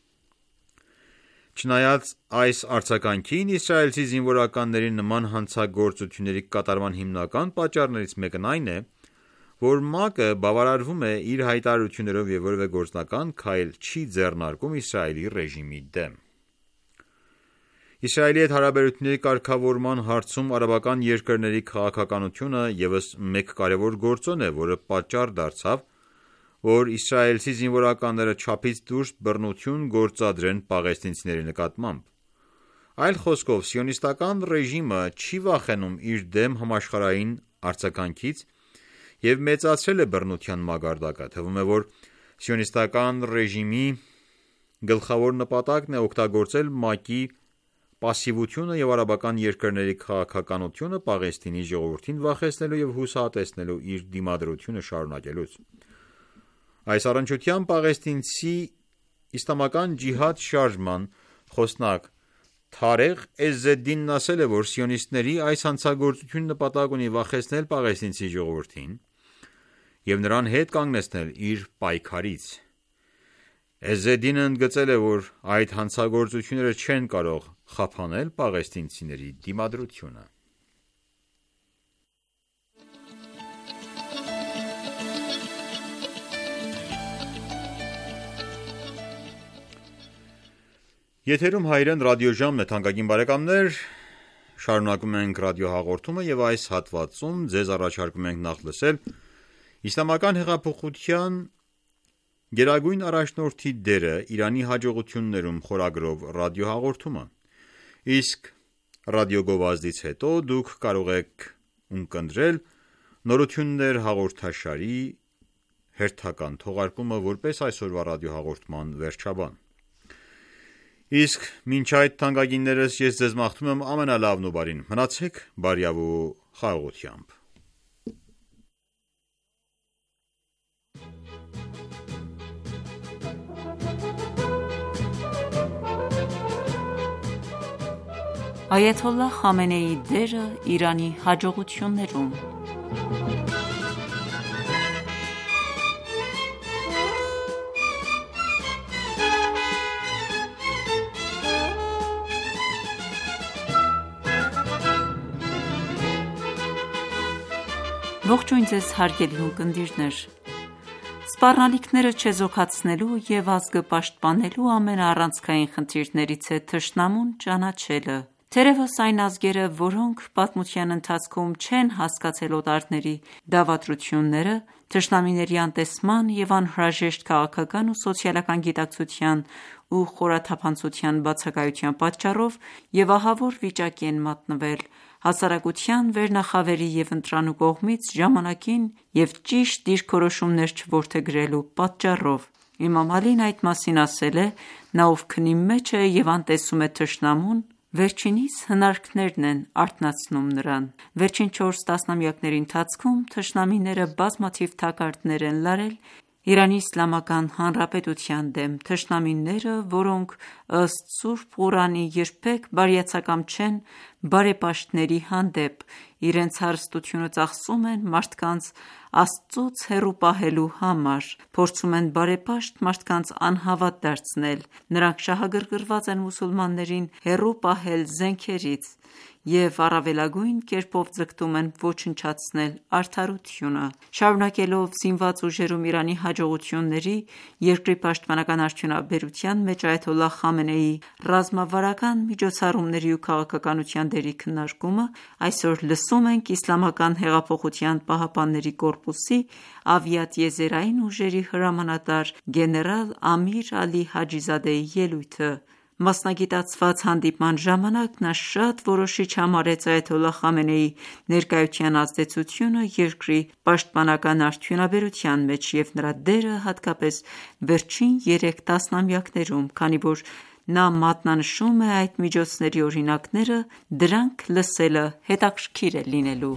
Չնայած այս արձագանքին, իսրայելցի զինվորականների նման հանցագործությունների կատարման հիմնական պատճառներից մեկն այն է, որ ՄԱԿ-ը բավարարվում է իր հայտարարություններով և որևէ գործնական քայլ չի ձեռնարկում Իսրայելի ռեժիմի դեմ։ Իսրայելի հետ հարաբերությունների կարգավորման հարցում արաբական երկրների քաղաքականությունը ևս մեկ կարևոր գործոն է, որը պատճառ դարձավ, որ իսրայելցի զինվորականները չափից դուրս բռնություն գործադրեն պաղեստինցիների նկատմամբ։ Այլ խոսքով, սիոնիստական ռեժիմը չի վախենում իր դեմ համաշխարհային արձագանքից և մեծացրել է բռնության մակարդակը։ Թվում է, որ սիոնիստական ռեժիմի գլխավոր նպատակն է օգտագործել ՄԱԿ-ի պասիվությունը և արաբական երկրների քաղաքականությունը Պաղեստինի ժողովրդին վախեցնելու և հուսահատեցնելու իր դիմադրությունը շարունակելուց։ Այս առնչությամբ պաղեստինցի իսլամական ջիհադ շարժման խոսնակ Թարեղ Էզզեդդինն ասել է, որ սիոնիստների այս հանցագործությունը նպատակ ունի վախեցնել պաղեստինցի ժողովրդին և նրան հետ կանգնեցնել իր պայքարից։ Էզզեդդինը ընդգծել է, որ այդ հանցագործությունները չեն կարող խափանել պաղեստինցիների դիմադրությունը։ Եթերում հայրեն ռադիոժամն է, թանկագին բարեկամներ, շարունակում ենք ռադիոհաղորդումը և այս հատվածում ձեզ առաջարկում ենք նախ լսել Իսլամական հեղափոխության գերագույն առաջնորդի դերը Իրանի հաջողություններում խորագրով ռադիոհաղորդումը, իսկ ռադիոգովազդից հետո դուք կարող եք ունկնդրել նորություններ հաղորդաշարի հերթական թողարկումը որպես այսօրվա ռադիոհաղորդման վերջաբան։ Իսկ մինչ այդ թանկագիններս ես ձեզ մաղթում եմ ամենալավն ու բարին, մնացեք բարյավ ու խաղաղությամբ։ Այաթոլլահ Խամենեիի դերը Իրանի հաջողություններում Ողջույն ձեզ հարգելի ունկնդիրներ: Սպառնալիքները չեզոքացնելու և ազգը պաշտպանելու ամենաառանցքային խնդիրներից է թշնամուն ճանաչելը։ Թերևս այն ազգերը, որոնք պատմության ընթացքում չեն հասկացել օտարների դավադրությունները, թշնամիների անտեսման և անհրաժեշտ քաղաքական ու սոցիալական գիտակցության ու խորաթափանցության բացակայության պատճառով և ահավոր վիճակի են մատնվել, հասարակության վերնախավերի և ընտրանու կողմից ժամանակին և ճիշտ դիրքորոշումներ չորդեգրելու պատճառով։ Իմամ Ալին այդ մասին ասել է. «Նա, ով քնի մեջ է և անտեսում է թշնամուն, վերջինիս հնարքներն են արթնացնում նրան»։ Վերջին չորս տասնամյակների ընթացքում թշնամիները բազմաթիվ թակարդներ են լարել Իրանի Իսլամական Հանրապետության դեմ, թշնամիները, որոնք ըստ Սուրբ Ղուրանի երբեք բարյացակամ չեն բարեպաշտների հանդեպ, իրենց հարստությունը ծախսում են մարդկանց Աստծուց հեռու պահելու համար, փորձում են բարեպաշտ մարդկանց անհավատ դարձնել, նրանք շահագրգռված են մուսուլմաններին հեռու պահել զենքերից և առավելագույն կերպով ձգտում են ոչնչացնել արդարությունը։ Շարունակելով զինված ուժերում Իրանի հաջողությունների, երկրի պաշտպանական արդյունաբերության մեջ այաթոլլահ Խամենեիի ռազմավարական միջոցառումների ու քաղաքականության դերի քննարկումը, այսօր լսում ենք Իսլամական հեղափոխության պահապանների կորպուսի ավիատիեզերային ուժերի հրամանատար գեներալ Ամիր Ալի Հաջիզադեի ելույթը։ Մասնագիտացված հանդիպման ժամանակ նա շատ որոշիչ համարեց այաթոլլահ Խամենեիի ներկայության ազդեցությունը երկրի պաշտպանական արդյունաբերության մեջ և նրա դերը հատկապես վերջին երեք տասնամյակներում, քանի որ նա մատնանշում է այդ միջոցների օրինակները, դրանք լսելը հետաքրքիր է լինելու։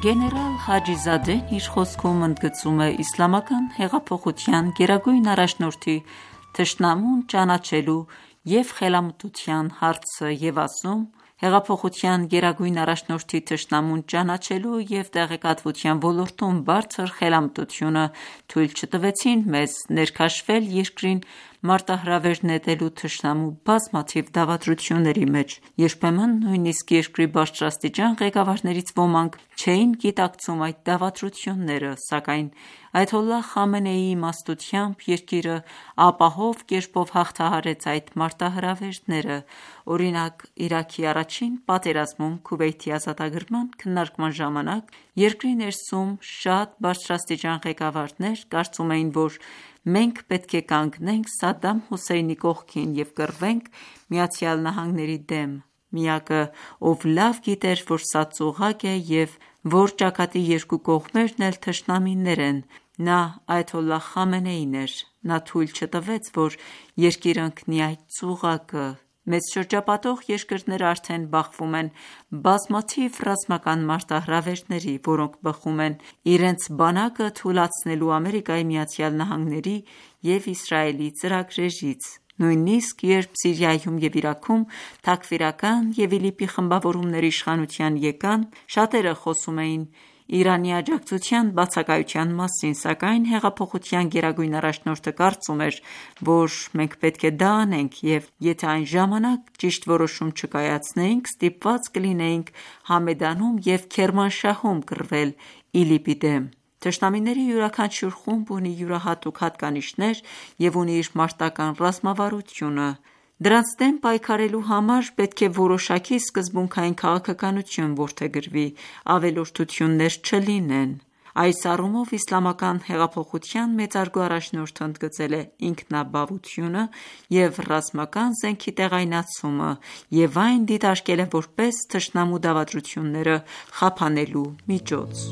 Գեներալ Հաջիզադեն իր խոսքում ընդգծում է իսլամական հեղափոխության գերագույն առաջնորդի թշնամուն ճանաչելու և խելամտության հարցը և ասում. «Հեղափոխության գերագույն առաջնորդի թշնամուն ճանաչելու և տեղեկատվության ոլորտում բարձր խելամտությունը թույլ չտվեցին մեզ ներքաշվել երկրին մարտահրավեր նետելու թշնամու բազմաթիվ դավադրությունների մեջ: Երբեմն նույնիսկ երկրի բարձրաստիճան ղեկավարներից ոմանք չէին գիտակցում այդ դավադրությունները, սակայն այաթոլլահ Խամենեիի իմաստությամբ երկիրը ապահով կերպով հաղթահարեց այդ մարտահրավերները: Օրինակ, Իրաքի առաջին պատերազմում Քուվեյթի ազատագրման քննարկման ժամանակ երկրի ներսում շատ բարձրաստիճան ղեկավարներ կարծում էին, որ մենք պետք է կանգնենք Սադամ Հուսեյնի կողքին և կռվենք ԱՄՆ-ի դեմ: Միակը, ով լավ գիտեր, որ սա ծուղակ է և որ ճակատի երկու կողմերն էլ թշնամիներ են, նա այաթոլլահ Խամենեին էր: Նա թույլ չտվեց, որ երկիրը ընկնի այդ ծուղակը: Մեզ շրջապատող երկրները արդեն բախվում են բազմաթիվ ռազմական մարտահրավերների, որոնք բխում են իրենց բանակը թուլացնելու ԱՄՆ-ի և Իսրայելի ծրագրերից: Նույնիսկ երբ Սիրիայում և Իրաքում Թաքֆիրական և ԻԼԻՊ-ի խմբավորումները իշխանության եկան, շատերը խոսում էին Իրանի աջակցության բացակայության մասին, սակայն հեղափոխության գերագույն առաջնորդը կարծում էր, որ մենք պետք է դա անենք և եթե այն ժամանակ ճիշտ որոշում չկայացնեինք, ստիպված կլինեինք Համեդանում և Քերմանշահում կռվել ԻԼԻՊ-ի դեմ: Թշնամիների յուրաքանչյուր խումբ ունի յուրահատուկ հատկանիշներ և ունի իր մարտական ռազմավարությունը: Դրանց դեմ պայքարելու համար պետք է որոշակի սկզբունքային քաղաքականություն որդեգրվի, ավելորդություններ չլինեն: Այս առումով իսլամական հեղափոխության մեծարգո առաջնորդը ընդգծել է ինքնաբավությունը և ռազմական զենքի տեղայնացումը և այն դիտարկել է որպես թշնամու դավադրությունները խափանելու միջոց: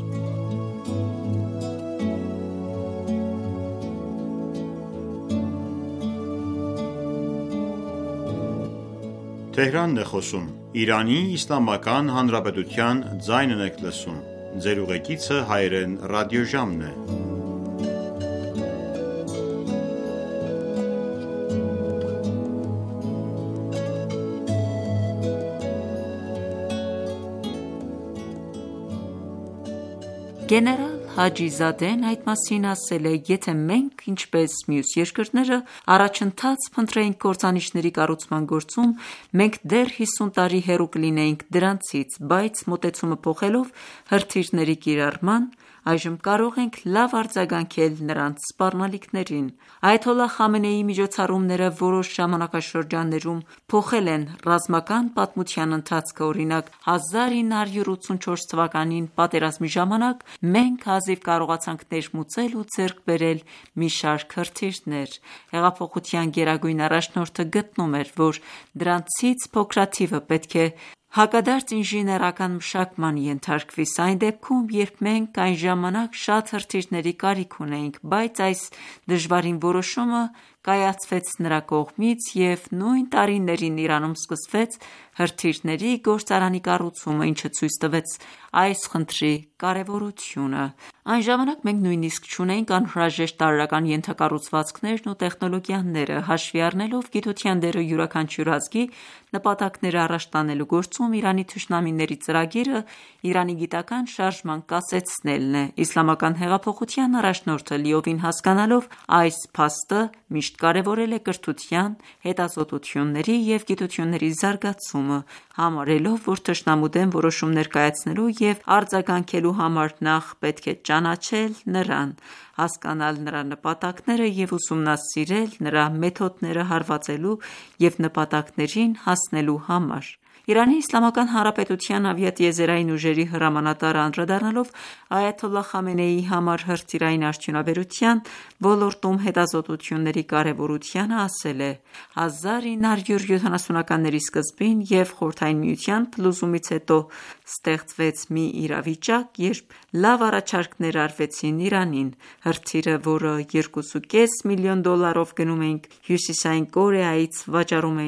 Գեներալ Հաջիզադեն այդ մասին ասել է. «Եթե մենք, ինչպես մյուս երկրները, առաջընթաց փնտրեինք կործանիչների կառուցման գործում, մենք դեռ հիսուն տարի հեռու կլինեինք դրանցից, բայց մոտեցումը փոխելով հրթիռների կիրառման, այժմ կարող ենք լավ արձագանքել նրանց սպառնալիքներին»: Այաթոլլահ Խամենեիի միջոցառումները որոշ ժամանակաշրջաններում փոխել են ռազմական պատմության ընթացքը: Օրինակ, հազար ինը հարյուր ութսունչորս թվականին պատերազմի ժամանակ մենք հազիվ կարողացանք ներմուծել ու ձեռք բերել մի շարք հրթիռներ: Հեղափոխության գերագույն առաջնորդը գտնում էր, որ դրանցից փոքրաթիվը պետք է հակադարձ ինժեներական մշակման ենթարկվի: Սա այն դեպքում, երբ մենք այն ժամանակ շատ հրթիռների կարիք ունեինք: Բայց այս դժվարին որոշումը կայացվեց նրա կողմից և նույն տարիներին Իրանում սկսվեց հրթիռների գործարանի կառուցումը, ինչը ցույց տվեց այս խնդրի կարևորությունը: Այն ժամանակ մենք նույնիսկ չունեինք անհրաժեշտ տարրական ենթակառուցվածքներն ու տեխնոլոգիաները: Հաշվի առնելով գիտության դերը յուրաքանչյուր ազգի նպատակները առաջ տանելու գործում, Իրանի թշնամիների ծրագիրը Իրանի գիտական շարժման կասեցնելն է: Իսլամական հեղափոխության առաջնորդը լիովին հասկանալով այս փաստը, միշտ կարևորել է կրթության, հետազոտությունների և գիտությունների զարգացումը, համարելով, որ թշնամու դեմ որոշումներ կայացնելու և արձագանքելու համար նախ պետք է ճանաչել նրան, հասկանալ նրա նպատակները և ուսումնասիրել նրա մեթոդները հարվածելու և նպատակներին հասնելու համար: Իրանի Իսլամական Հանրապետության ավիատիեզերային ուժերի հրամանատարը անդրադառնալով այաթոլլահ Խամենեիի համար հրթիռային արդյունաբերության ոլորտում հետազոտությունների կարևորությանը, ասել է. «հազար ինը հարյուր յոթանասունականների սկզբին և Խորհրդային Միության փլուզումից հետո ստեղծվեց մի իրավիճակ, երբ լավ առաջարկներ արվեցին Իրանին: Հրթիռը, որը երկուսուկես միլիոն դոլարով գնում էինք Հյուսիսային Կորեայից, վաճառում էին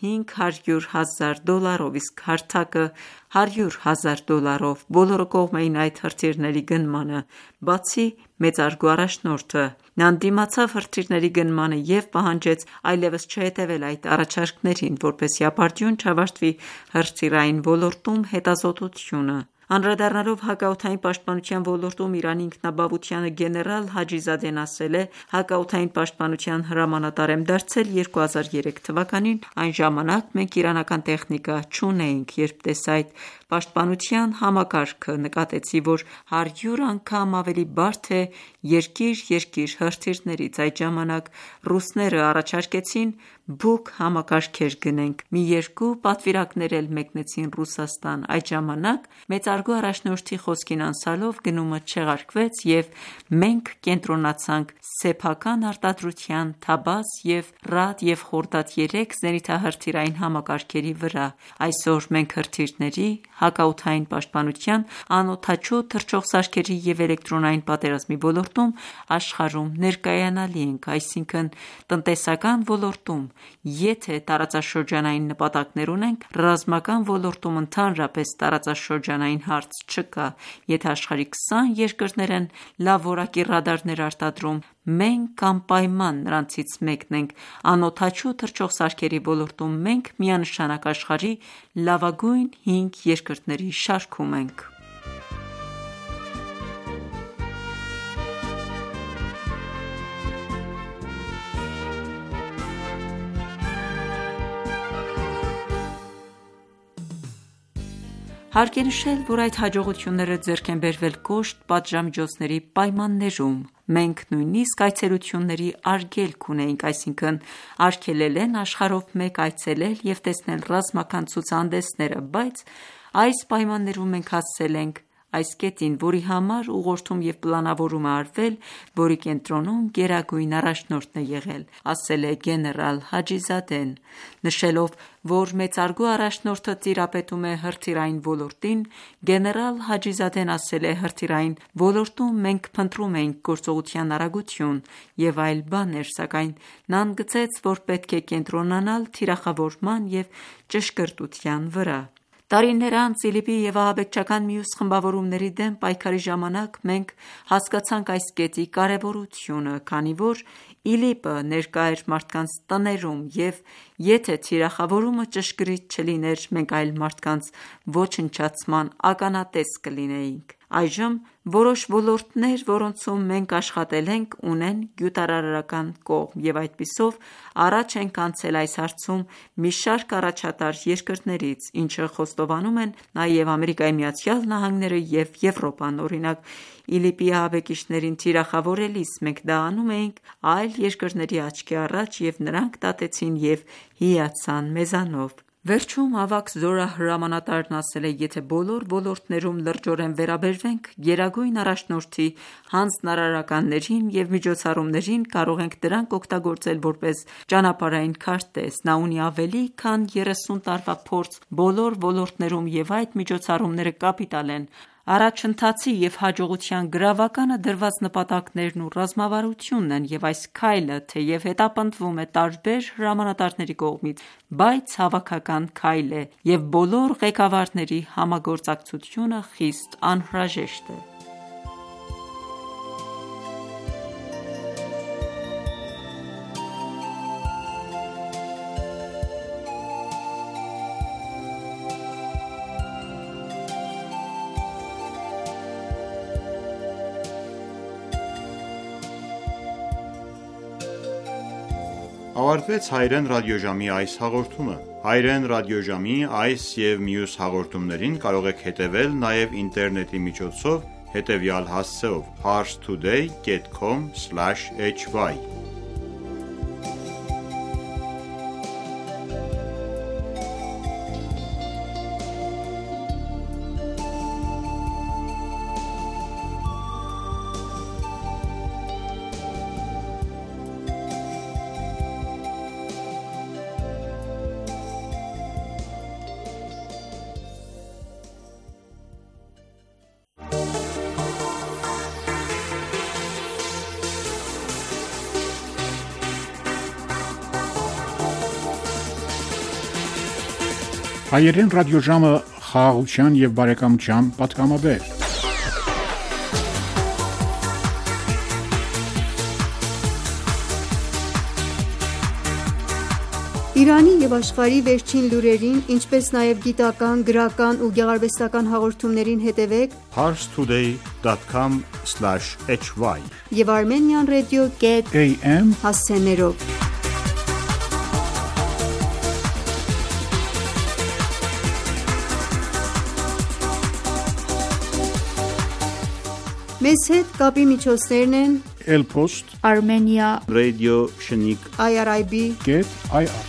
հինգ հարյուր հազար դոլարով, իսկ հարթակը հարյուր հազար դոլարով։ Բոլորը կողմ էին այդ հրթիռների գնմանը, բացի մեծարգո առաջնորդը։ Նա ընդդիմացավ հրթիռների գնմանը և պահանջեց այլևս չհետևել այդ առաջարկներին, որպեսզի ապարդյուն չավարտվի հրթիռային ոլորտում հետազոտությունը։ Անդրադառնալով հակաօդային պաշտպանության ոլորտում Իրանի ինքնաբավությանը, գեներալ Հաջիզադեն ասել է. «Հակաօդային պաշտպանության հրամանատար եմ դարձել երկու հազար երեք թվականին, այն ժամանակ մենք իրանական տեխնիկա չունեինք։ Երբ տեսա այդ պաշտպանության համակարգը, նկատեցի, որ հարյուր անգամ ավելի բարդ է երկիր-երկիր հրթիռներից։ Այդ ժամանակ ռուսները առաջարկեցին բուկ համակարգեր գնենք։ Մի երկու պատվիրակներ էլ մեկնեցին Ռուսաստան։ Այդ ժամանակ մեծարգո առաջնորդի խոսքին անցյալով գնումը չեղարկվեց և մենք կենտրոնացանք սեփական արտադրության Թաբաս և Ռադ և Խորդադ երեք զենիթահրթիռային համակարգերի վրա։ Այսօր մենք հրթիռների, հակաօդային պաշտպանության, անօդաչու թռչող սարքերի և էլեկտրոնային պատերազմի ոլորտում աշխարհում ներկայանալի ենք։ Այսինքն տնտեսական ոլորտում եթե տարածաշրջանային նպատակներ ունենք, ռազմական ոլորտում ընդհանրապես տարածաշրջանային հարց չկա։ Եթե աշխարհի քսան երկրներ են լավ որակի ռադարներ արտադրում, մենք անպայման նրանցից մեկն ենք։ Անօդաչու թռչող սարքերի ոլորտում մենք միանշանակ աշխարհի լավագույն հինգ երկրների շարքում ենք»։ Հարկ է նշել, որ այդ հաջողությունները ձեռք են բերվել կոշտ պատժամիջոցների պայմաններում։ Մենք նույնիսկ այցելությունների արգելք ունեինք, այսինքն արգելել են աշխարհով մեկ այցելել և տեսնել ռազմական ցուցահանդեսները, բայց այս պայմաններում մենք հասել ենք այս կետին, որի համար ուղղորդում և պլանավորում է արվել, որի կենտրոնում գերագույն առաջնորդն է եղել, ասել է գեներալ Հաջիզադեն։ Նշելով, որ մեծարգո առաջնորդը տիրապետում է հրթիռային ոլորտին, գեներալ Հաջիզադեն ասել է. «Հրթիռային ոլորտում մենք փնտրում էինք գործողության արագություն և այլ բաներ, սակայն նա ընդգծեց, որ պետք է կենտրոնանալ թիրախավորման և ճշգրտության վրա»։ Տարիներ անց ԻԼԻՊ-ի և ահաբեկչական մյուս խմբավորումների դեմ պայքարի ժամանակ մենք հասկացանք այս կետի կարևորությունը, քանի որ ԻԼԻՊ-ը ներկա էր մարդկանց տներում, և եթե թիրախավորումը ճշգրիտ չլիներ, մենք այլ մարդկանց ոչնչացման ականատես կլինեինք։ Այժմ որոշ ոլորտներ, որոնցում մենք աշխատել ենք, ունեն գյուտարարական կողմ, և այդպիսով առաջ ենք անցել այս հարցում մի շարք առաջատար երկրներից, ինչը խոստովանում են նաև ԱՄՆ-ը և Եվրոպան։ Օրինակ, ԻԼԻՊ-ի ահաբեկիչներին թիրախավորելիս մենք դա անում էինք այլ երկրների աչքի առաջ, և նրանք դատեցին և հիացան մեզանով։ Վերջում ավագ զորահրամանատարն ասել է. «Եթե բոլոր ոլորտներում լրջորեն վերաբերվենք Գերագույն առաջնորդի հանձնարարականներին և միջոցառումներին, կարող ենք դրանք օգտագործել որպես ճանապարհային քարտեզ։ Նա ունի ավելի քան երեսուն տարվա փորձ բոլոր ոլորտներում, և այդ միջոցառումները կապիտալ են։ Առաջընթացի և հաջողության գրավականը դրված նպատակներն ու ռազմավարությունն են, և այս քայլը թեև հետապնդվում է տարբեր հրամանատարների կողմից, բայց հավաքական քայլ է, և բոլոր ղեկավարների համագործակցությունը խիստ անհրաժեշտ է»։ Ավարտվեց Հայրեն ռադիոժամի այս հաղորդումը։ Հայրեն ռադիոժամի այս և մյուս հաղորդումներին կարող եք հետևել նաև ինտերնետի միջոցով հետևյալ հասցեով՝ parstoday dot com slash h y Հայերեն ռադիոժամը խաղաղության եւ բարեկամության պատգամաբեր։ Իրանի եւ աշխարհի վերջին լուրերին, ինչպես նաեւ գիտական, գրական ու գեղարվեստական հաղորդումներին հետևեք Pars Today dot com slash h y եւ Armenian Radio dot a m հասցեներով։ Մեզ հետ կապի միջոցներն են Elpost, Armenia Radio Shnik, I R I B Get I R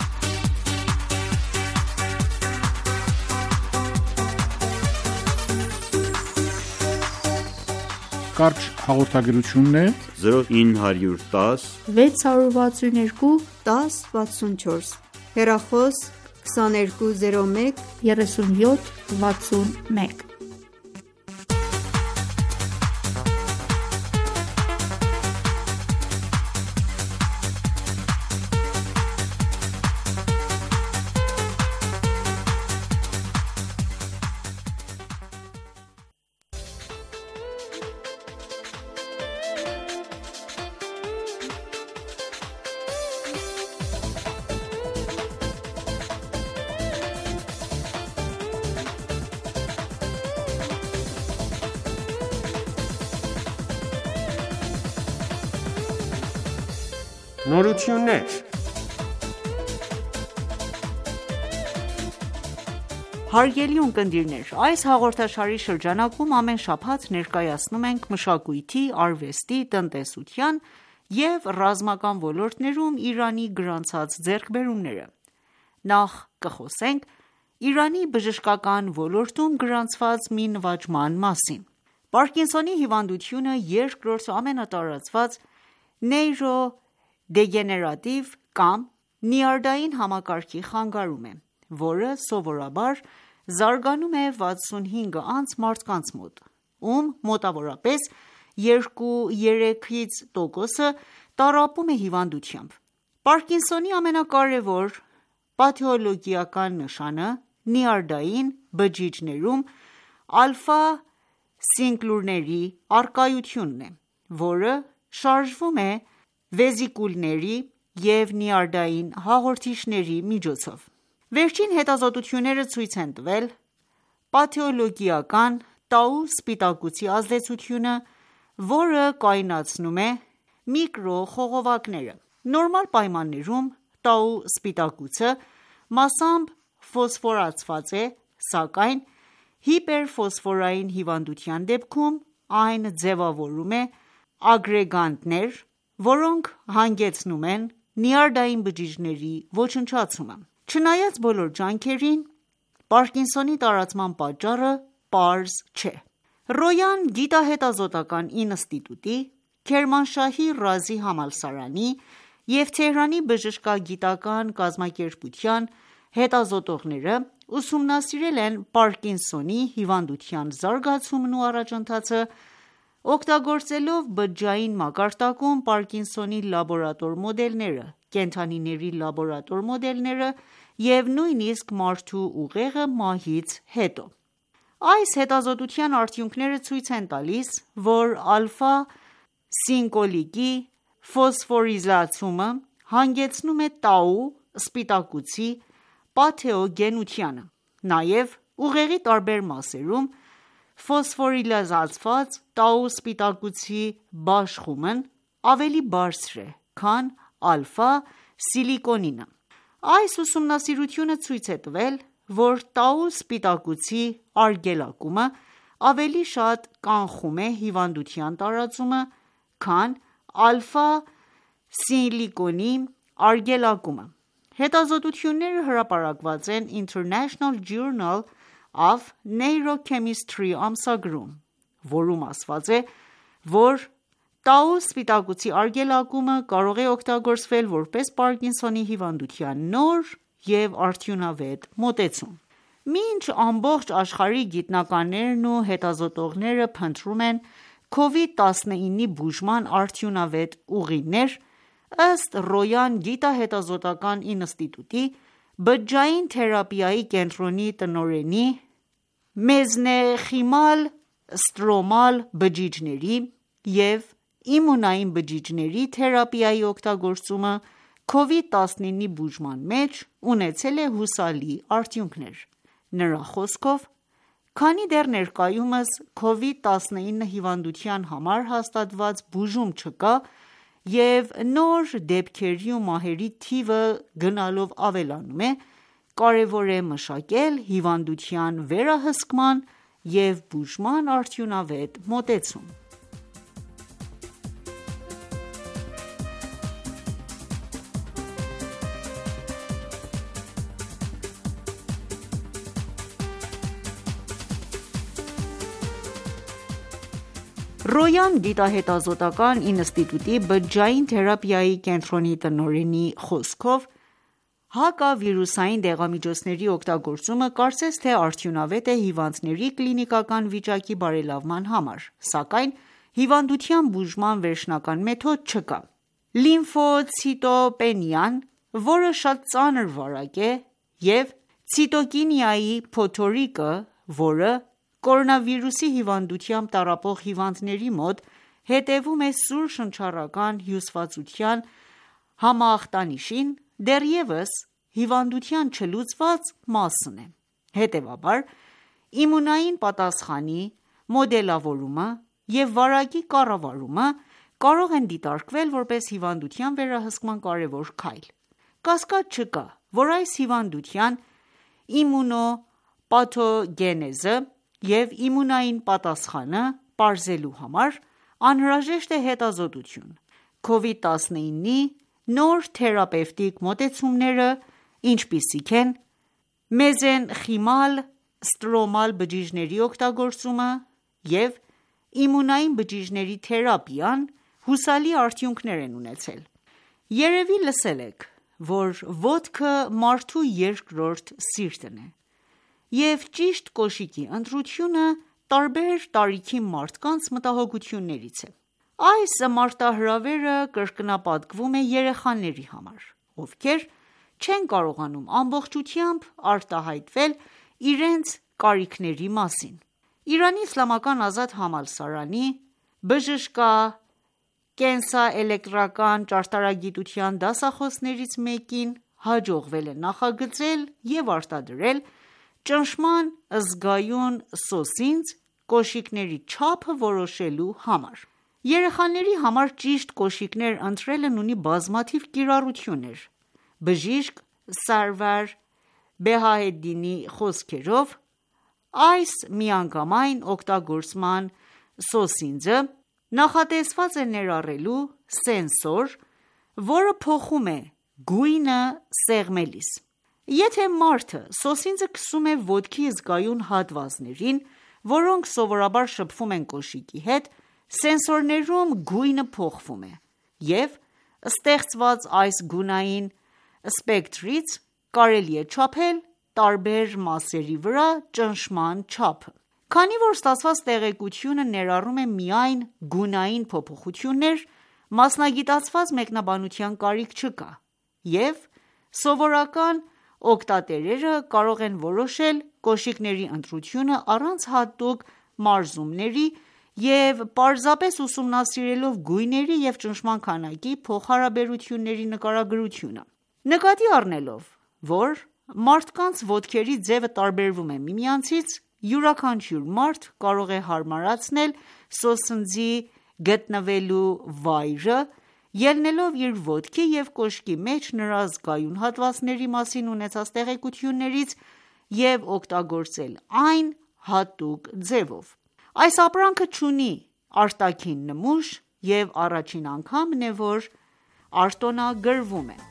Կարճ հաղորդագրությունն է zero nine one zero վեց շաբաթ երկու դես վաթսունչորս հեռախոս քսաներկու զիրո մեկ երեսունյոթ վաթսունմեկ Նորություններ։ Հարգելի ունկնդիրներ, այս հաղորդաշարի շրջանակում ամեն շաբաթ ներկայացնում ենք մշակույթի, արվեստի, տնտեսության և ռազմական ոլորտներում Իրանի գրանցած ձեռքբերումները։ Նախ կխոսենք Իրանի բժշկական ոլորտում գրանցված մի նվաճման մասին։ Պարկինսոնի հիվանդությունը երկրորդ ամենատարածված նեյրոդեգեներատիվ կամ նյարդային համակարգի խանգարում է, որը սովորաբար զարգանում է վաթսունհինգ անց մարդկանց մոտ, ում մոտավորապես երկու-երեքից տոկոսը տառապում է հիվանդությամբ։ Պարկինսոնի ամենակարևոր պաթոլոգիական նշանը նյարդային բջիջներում ալֆա-սինկլուրների առկայությունն է, որը շարժվում է վեզիկուլների և նյարդային հաղորդիչների միջոցով։ Վերջին հետազոտությունները ցույց են տվել պաթոլոգիական տաու սպիտակուցի ազդեցությունը, որը կայունացնում է միկրոխողովակները։ Նորմալ պայմաններում տաու սպիտակուցը մասամբ ֆոսֆորացված է, սակայն հիպերֆոսֆորային հիվանդության դեպքում այն ձևավորում է ագրեգանտներ, որոնք հանգեցնում են նյարդային բջիջների ոչնչացումը։ Չնայած բոլոր ջանքերին, Պարկինսոնի տարածման պատճառը պարզ չէ։ Ռոյան գիտահետազոտական ինստիտուտի, Քերմանշահի Ռազի համալսարանի և Թեհրանի բժշկագիտական կազմակերպության հետազոտողները ուսումնասիրել են Պարկինսոնի հիվանդության զարգացումն ու առաջընթացը, օգտագործելով բջջային մակարդակում Պարկինսոնի լաբորատոր մոդելները, կենդանիների լաբորատոր մոդելները և նույնիսկ մարդու ուղեղը մահից հետո։ Այս հետազոտության արդյունքները ցույց են տալիս, որ ալֆա-սինկոլիկի ֆոսֆորիլացումը հանգեցնում է տաու սպիտակուցի պաթեոգենությանը։ Նաև ուղեղի տարբեր մասերում ֆոսֆորիլացված տաու սպիտակուցի բաշխումն ավելի բարձր է, քան ալֆա-սիլիկոնինը։ Այս ուսումնասիրությունը ցույց է տվել, որ տաու սպիտակուցի արգելակումը ավելի շատ կանխում է հիվանդության տարածումը, քան ալֆա-սիլիկոնի արգելակումը։ Հետազոտությունները հրապարակված են International Journal of Neurochemistry ամսագրում, որում ասված է, որ տաու սպիտակուցի արգելակումը կարող է օգտագործվել որպես Պարկինսոնի հիվանդության նոր և արդյունավետ մոտեցում։ Մինչ ամբողջ աշխարհի գիտնականներն ու հետազոտողները փնտրում են քովիդ տասնինի բուժման արդյունավետ ուղիներ, ըստ Ռոյան գիտահետազոտական ինստիտուտի, բջջային թերապիայի կենտրոնի տնօրենի մեզենխիմալ ստրոմալ բջիջների և իմունային բջիջների թերապիայի օգտագործումը քովիդ տասնինի բուժման մեջ ունեցել է հուսալի արդյունքներ: Նրա խոսքով, քանի դեռ ներկայումս քովիդ տասնինը հիվանդության համար հաստատված բուժում չկա և նոր դեպքերի ու մահերի թիվը գնալով ավելանում է, կարևոր է մշակել հիվանդության վերահսկման և բուժման արդյունավետ մոտեցում: Ռոյան գիտահետազոտական ինստիտուտի բջջային թերապիայի կենտրոնի տնօրենի խոսքով, հակավիրուսային դեղամիջոցների օգտագործումը կարծես թե արդյունավետ է հիվանդների կլինիկական վիճակի բարելավման համար, սակայն հիվանդության բուժման վերջնական մեթոդ չկա: Լիմֆոցիտոպենիան, որը շատ ծանր վարակ է, և ցիտոկինիայի փոթորիկը, որը կորոնավիրուսի հիվանդությամբ տառապող հիվանդների մոտ հետևում է սուր շնչառական հյուսվածության համախտանիշին, դեռևս հիվանդության չլուծված մասն է: Հետևաբար, իմունային պատասխանի մոդելավորումը և վարակի կառավարումը կարող են դիտարկվել որպես հիվանդության վերահսկման կարևոր քայլ: Կասկած չկա, որ այս հիվանդության իմունոպաթոգենեզը և իմունային պատասխանը պարզելու համար անհրաժեշտ է հետազոտություն: քովիդ տասնինի նոր թերապևտիկ մոտեցումները, ինչպիսիք են մեզենխիմալ ստրոմալ բջիջների օգտագործումը և իմունային բջիջների թերապիան, հուսալի արդյունքներ են ունեցել: Երևի լսել եք, որ ոտքը մարդու երկրորդ սիրտն է, և ճիշտ կոշիկի ընտրությունը տարբեր տարիքի մարդկանց մտահոգություններից է: Այս մարտահրավերը կրկնապատկվում է երեխաների համար, ովքեր չեն կարողանում ամբողջությամբ արտահայտվել իրենց կարիքների մասին: Իրանի Իսլամական ազատ համալսարանի բժշկակենսաէլեկտրական ճարտարագիտության դասախոսներից մեկին հաջողվել է նախագծել և արտադրել ճնշման զգայուն սոսինձ կոշիկների չափը որոշելու համար: Երեխաների համար ճիշտ կոշիկներ ընտրելն ունի բազմաթիվ կիրառություններ: Բժիշկ Սարվար Բեհաեդդինի խոսքերով, այս միանգամայն օգտագործման սոսինձը նախատեսված է ներառելու սենսոր, որը փոխում է գույնը սեղմելիս: Եթե մարդը սոսինձը քսում է ոտքի զգայուն հատվածներին, որոնք սովորաբար շփվում են կոշիկի հետ, սենսորներում գույնը փոխվում է և ստեղծված այս գունային սպեկտրից կարելի է չափել տարբեր մասերի վրա ճնշման չափը: Քանի որ ստացված տեղեկությունը ներառում է միայն գունային փոփոխություններ, մասնագիտացված մեկնաբանության կարիք չկա և սովորական օգտատերերը կարող են որոշել կոշիկների ընտրությունը առանց հատուկ մարզումների և պարզապես ուսումնասիրելով գույների և ճնշման քանակի փոխհարաբերությունների նկարագրությունը: Նկատի առնելով, որ մարդկանց ոտքերի ձևը տարբերվում է միմյանցից, յուրաքանչյուր մարդ կարող է հարմարացնել սոսնձի գտնվելու վայրը, ելնելով իր ոտքի և կոշկի մեջ նրա զգայուն հատվածների մասին ունեցած տեղեկություններից և օգտագործել այն հատուկ ձևով: Այս ապրանքը չունի արտաքին նմուշ և առաջին անգամն է, որ արտոնագրվում է: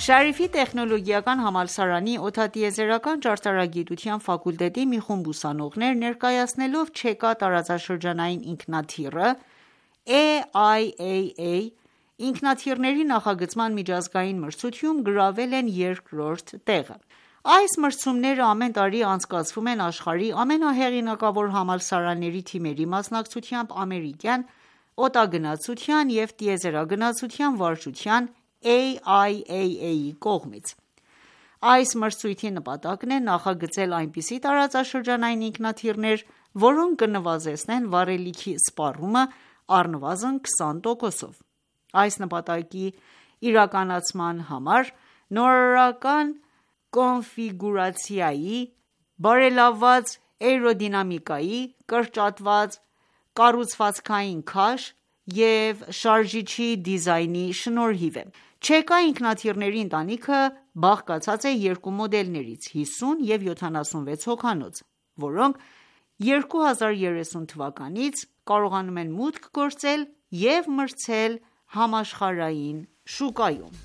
Շարիֆի տեխնոլոգիական համալսարանի օդատիեզերական ճարտարագիտության ֆակուլտետի մի խումբ ուսանողներ ներկայացնելով չեկա տարածաշրջանային ինքնաթիռը A I A A ինքնաթիռների նախագծման միջազգային մրցույթում գրավել են երկրորդ տեղը։ Այս մրցումները ամեն տարի անցկացվում են աշխարհի ամենահեղինակավոր համալսարանների թիմերի մասնակցությամբ ամերիկյան օդագնացության և տիեզերագնացության վարչության A I A A-ի կողմից։ Այս մրցույթի նպատակն է նախագծել այնպիսի տարածաշրջանային ինքնաթիռներ, որոնք կնվազեցնեն վառելիքի սպառումը առնվազն քսան տոկոսով։ Այս նպատակի իրականացման համար նորարարական կոնֆիգուրացիայի, բարելավված էյրոդինամիկայի, կրճատված կառուցվածքային քաշ և շարժիչի դիզայնի շնորհիվ է։ Չեկա ինքնաթիռների ընտանիքը բաղկացած է երկու մոդելներից՝ հիսուն և յոթանասունվեց հոգանոց, որոնք երկու հազար երեսուն թվականից կարողանում են մուտք գործել և մրցել համաշխարհային շուկայում։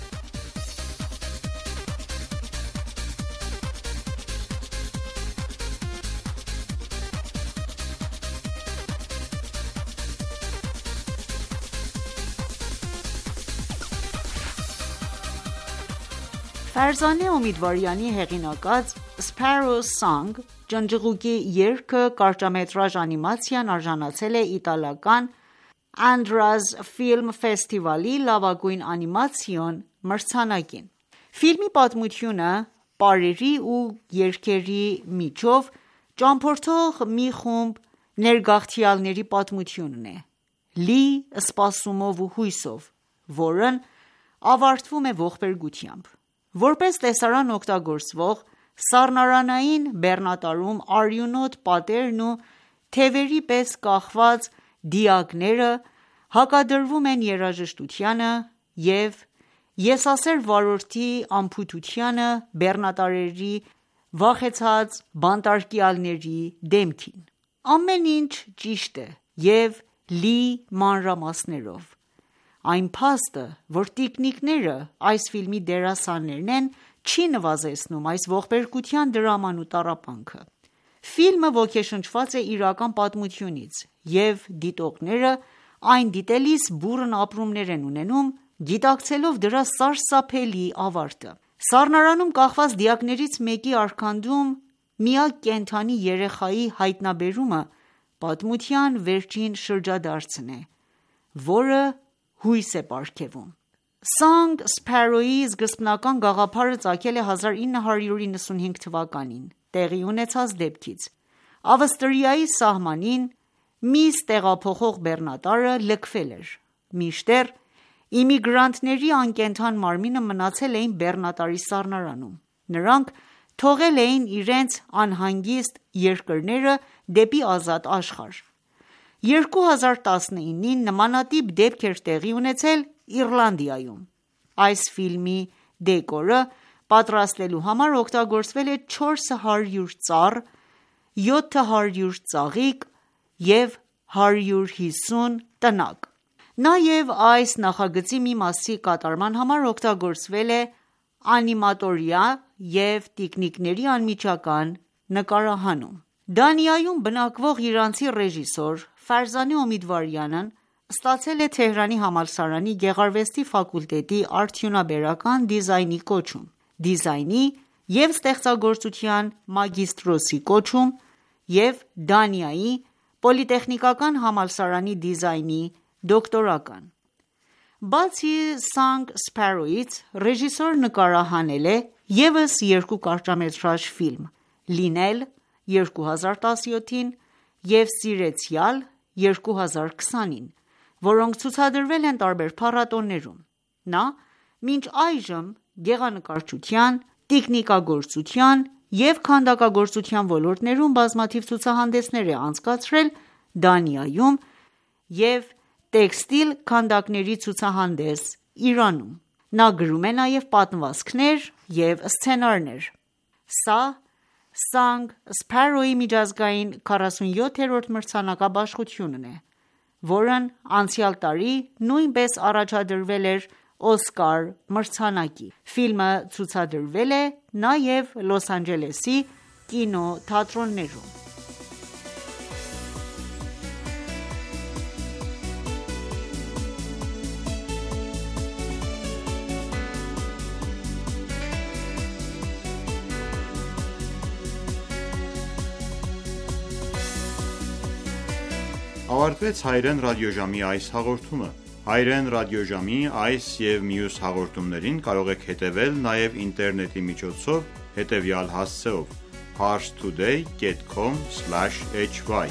Ֆարզանե Օմիդվարյանի հեղինակած Sparrow Song ջնջղուկի երգը կարճամետրաժ անիմացիան արժանացել է իտալական Andraz Film ֆեստիվալի լավագույն անիմացիոն մրցանակին։ Ֆիլմի պատմությունը պարերի ու երգերի միջով ճամփորդող մի խումբ ներգաղթյալների պատմությունն է, լի սպասումով ու հույսով, որն ավարտվում է ողբերգությամբ։ Որպես տեսարան օգտագործվող սառնարանային բեռնատարում արյունոտ պատերն ու թևերի պես կախված դիակները հակադրվում են երաժշտությանը և եսասեր վարորդի անփութությանը բեռնատարերի վախեցած բանտարկյալների դեմքին։ Ամեն ինչ ճիշտ է և լի մանրամասներով։ Այն փաստը, որ տիկնիկները այս ֆիլմի դերասաններն են, չի նվազեցնում այս ողբերգության դրաման ու տառապանքը։ Ֆիլմը ոգեշնչված է իրական պատմությունից, և դիտողները այն դիտելիս բուռն ապրումներ են ունենում, գիտակցելով դրա սարսափելի ավարտը։ Սառնարանում կախված դիակներից մեկի արգանդում միակ կենդանի երեխայի հայտնաբերումը պատմության վերջին շրջադարձն է, որը հույս է պարգևում։ Song Sparrow-ի սկզբնական գաղափարը ծագել է հազար ինը հարյուր իննսունհինգ թվականին տեղի ունեցած դեպքից։ Ավստրիայի սահմանին միս տեղափոխող բեռնատարը լքվել էր, մինչդեռ իմիգրանտների անկենդան մարմինը մնացել էին բեռնատարի սառնարանում։ Նրանք թողել էին իրենց անհանգիստ երկրները դեպի ազատ աշխարհ։ երկու հազար տասնինին նմանատիպ դեպք էր տեղի ունեցել Իռլանդիայում։ Այս ֆիլմի դեկորը պատրաստելու համար օգտագործվել է չորս հարյուր ծառ, յոթ հարյուր ծաղիկ և հարյուր հիսուն տնակ։ Նաև այս նախագծի մի մասի կատարման համար օգտագործվել է անիմատորիա և տիկնիկների անմիջական նկարահանում։ Դանիայում բնակվող իրանցի ռեժիսոր Ֆարզանե Օմիդվարյանն ստացել է Թեհրանի համալսարանի գեղարվեստի ֆակուլտետի արդյունաբերական դիզայնի կոչում, դիզայնի և ստեղծագործության մագիստրոսի կոչում և Դանիայի պոլիտեխնիկական համալսարանի դիզայնի դոկտորական։ Բացի Song Sparrow-ից, ռեժիսորը նկարահանել է ևս երկու կարճամետրաժ ֆիլմ՝ «Լինել» երկու հազար տասնյոթին և «Սիրեցյալ» երկու հազար քսանին, որոնք ցուցադրվել են տարբեր փառատոներում։ Նա մինչ այժմ գեղանկարչության, տիկնիկագործության և քանդակագործության ոլորտներում բազմաթիվ ցուցահանդեսներ է անցկացրել Դանիայում և տեքստիլ քանդակների ցուցահանդես Իրանում։ Նա գրում է նաև պատմվածքներ և սցենարներ։ Սա Song Sparrow-ի միջազգային քառասունյոթերորդ մրցանակաբաշխությունն է, որն անցյալ տարի նույնպես առաջադրվել էր Օսկար մրցանակի։ Ֆիլմը ցուցադրվել է նաև Լոս Անջելեսի կինոթատրոններում։ Ավարտվեց հայերեն ռադիոժամի այս հաղորդումը։ Հայերեն ռադիոժամի այս և մյուս հաղորդումներին կարող եք հետևել նաև ինտերնետի միջոցով հետևյալ հասցեով՝ parstoday dot com slash h y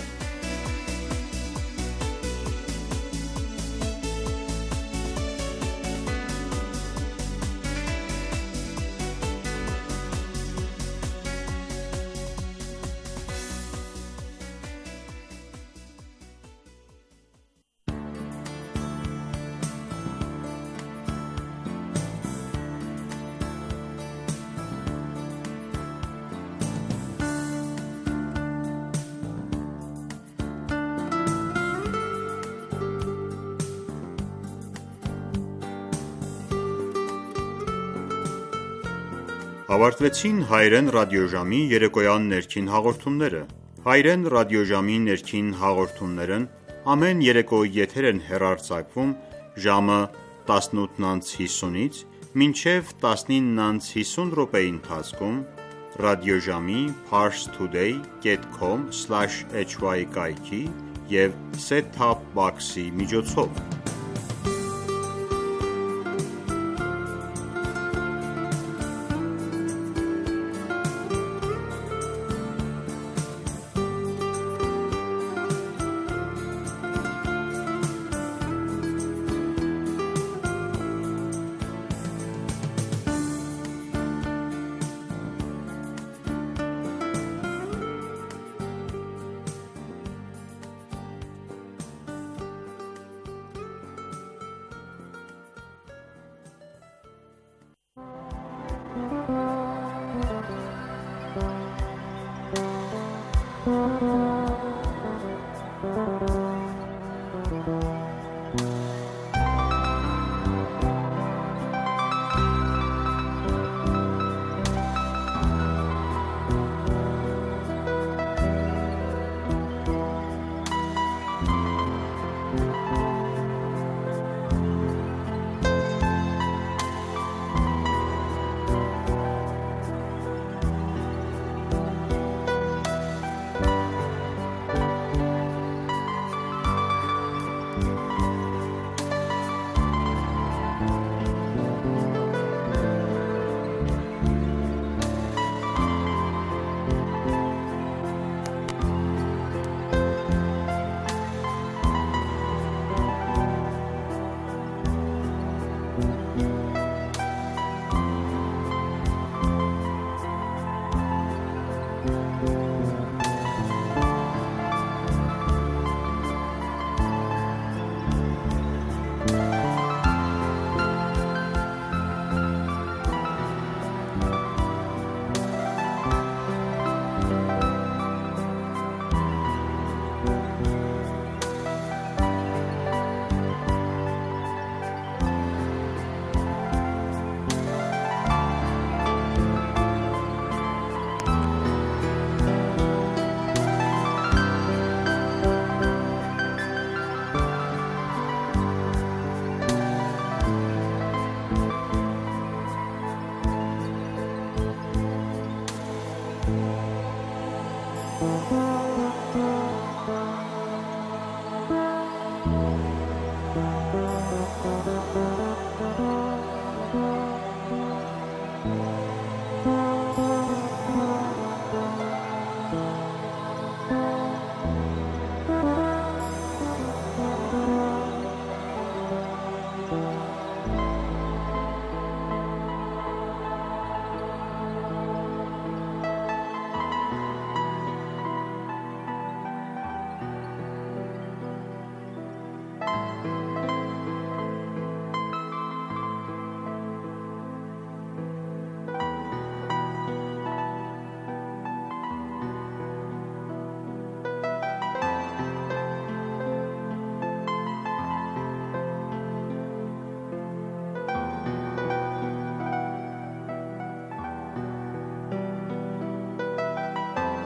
Ավարտվեցին հայերեն ռադիոժամի երեկոյան ներքին հաղորդումները։ Հայերեն ռադիոժամի ներքին հաղորդումներն ամեն երեկո եթեր են հեռարձակվում ժամը տասնութ անց հիսունից մինչև տասնինը անց հիսուն րոպեի ընթացքում ռադիոժամի parstoday dot com slash h y կայքի և set-top box-ի միջոցով։ Thank you.